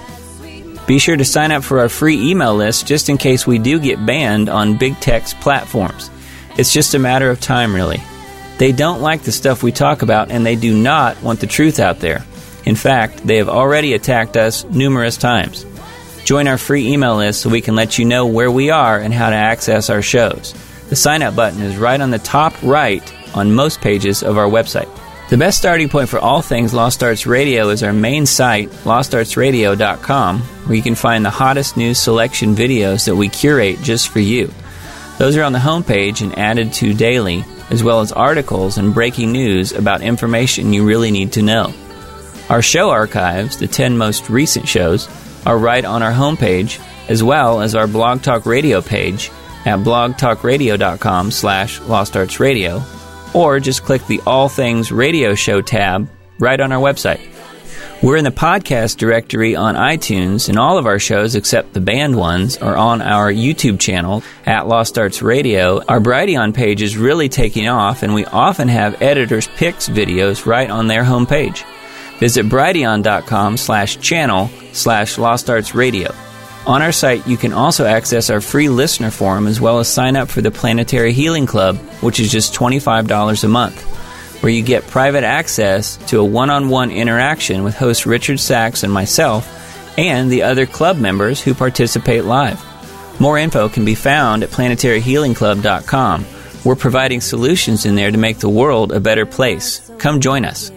S4: Be sure to sign up for our free email list just in case we do get banned on big tech's platforms. It's just a matter of time, really. They don't like the stuff we talk about, and they do not want the truth out there. In fact, they have already attacked us numerous times. Join our free email list so we can let you know where we are and how to access our shows. The sign-up button is right on the top right on most pages of our website. The best starting point for all things Lost Arts Radio is our main site, lost arts radio dot com, where you can find the hottest news selection videos that we curate just for you. Those are on the homepage and added to daily, as well as articles and breaking news about information you really need to know. Our show archives, the ten most recent shows, are right on our homepage, as well as our Blog Talk Radio page at blog talk radio dot com slash lost arts radio, or just click the All Things Radio Show tab right on our website. We're in the podcast directory on iTunes, and all of our shows except the banned ones are on our YouTube channel at Lost Arts Radio. Our Brighteon page is really taking off, and we often have editors' picks videos right on their homepage. Visit brighteon dot com slash channel slash Lost Arts Radio. On our site, you can also access our free listener forum as well as sign up for the Planetary Healing Club, which is just twenty-five dollars a month, where you get private access to a one-on-one interaction with host Richard Sachs and myself and the other club members who participate live. More info can be found at planetary healing club dot com. We're providing solutions in there to make the world a better place. Come join us.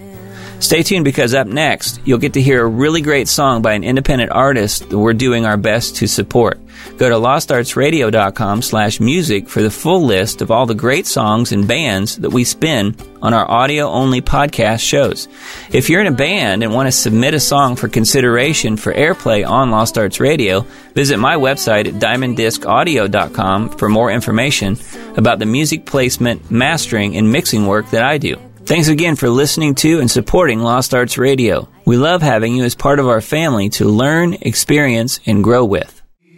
S4: Stay tuned, because up next, you'll get to hear a really great song by an independent artist that we're doing our best to support. Go to lost arts radio dot com slash music for the full list of all the great songs and bands that we spin on our audio-only podcast shows. If you're in a band and want to submit a song for consideration for airplay on Lost Arts Radio, visit my website at diamond disc audio dot com for more information about the music placement, mastering, and mixing work that I do. Thanks again for listening to and supporting Lost Arts Radio. We love having you as part of our family to learn, experience, and grow with.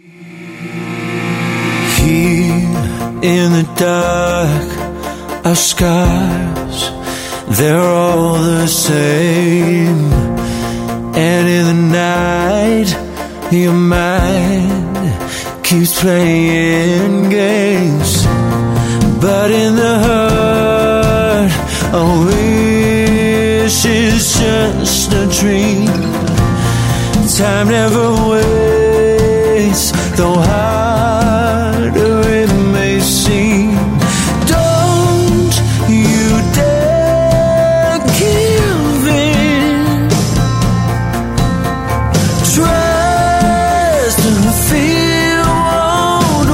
S1: Here in the dark, our scars, they're all the same. And in the night, your mind keeps playing games. But in the heart, a wish is just a dream. time never waits, though harder it may seem. Don't you dare give in. Trust and fear won't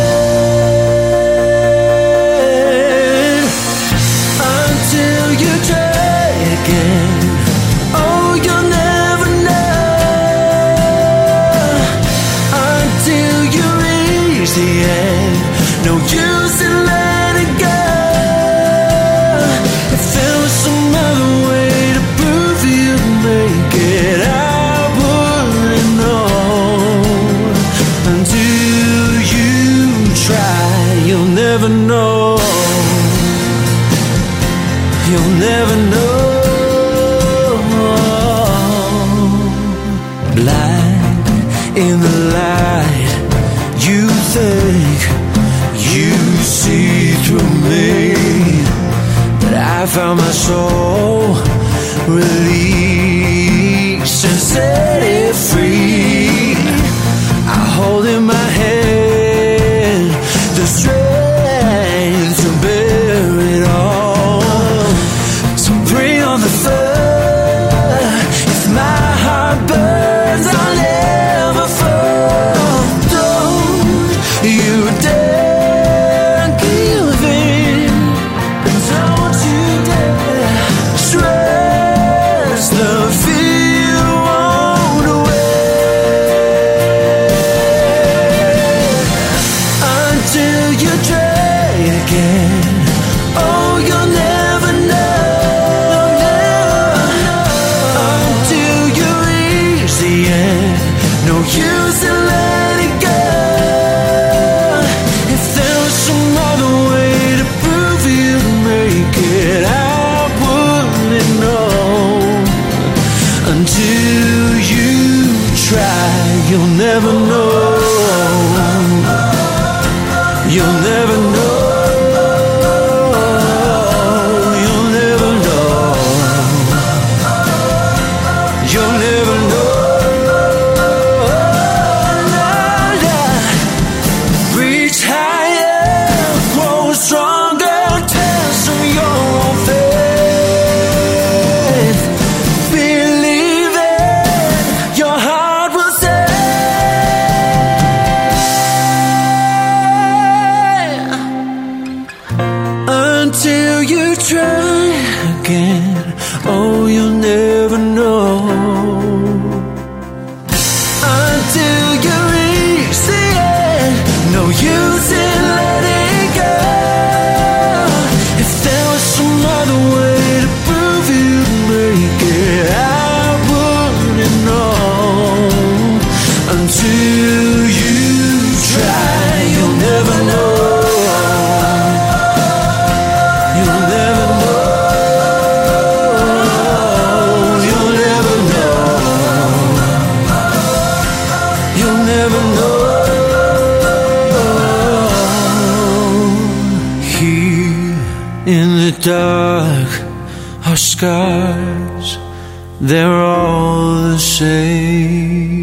S1: wait until you try again. Oh, you'll never know until you reach the end. No use in letting go. If there was some other way to prove you'd make it, I wouldn't know. Until you try, you'll never know. You'll never know. Blind in the light, you think you see through me, but I found my soul, release and set it free. I hold in my hand the strength to bear it all. So bring on the fire. If my heart burns, I'll never fall. Don't you dare give in. Don't you dare. Trust the fear won't wait until you try again. Oh, you'll never know, until you reach the end. No use in letting go. If there was some other way to prove you'd make it, I wouldn't know. Until you try, you'll never know. You'll never know. You'll never know. You'll never know. Reach higher, grow stronger, test of your own faith. Believe it, your heart will say. Until you try again, oh, you'll never know. Until you reach the end, no use in letting go. If there was some other way to prove you'd make it, I wouldn't know. Until you try, you'll never know. You'll never know. You'll never know. You'll never know. Here in the dark are scars, they're all the same.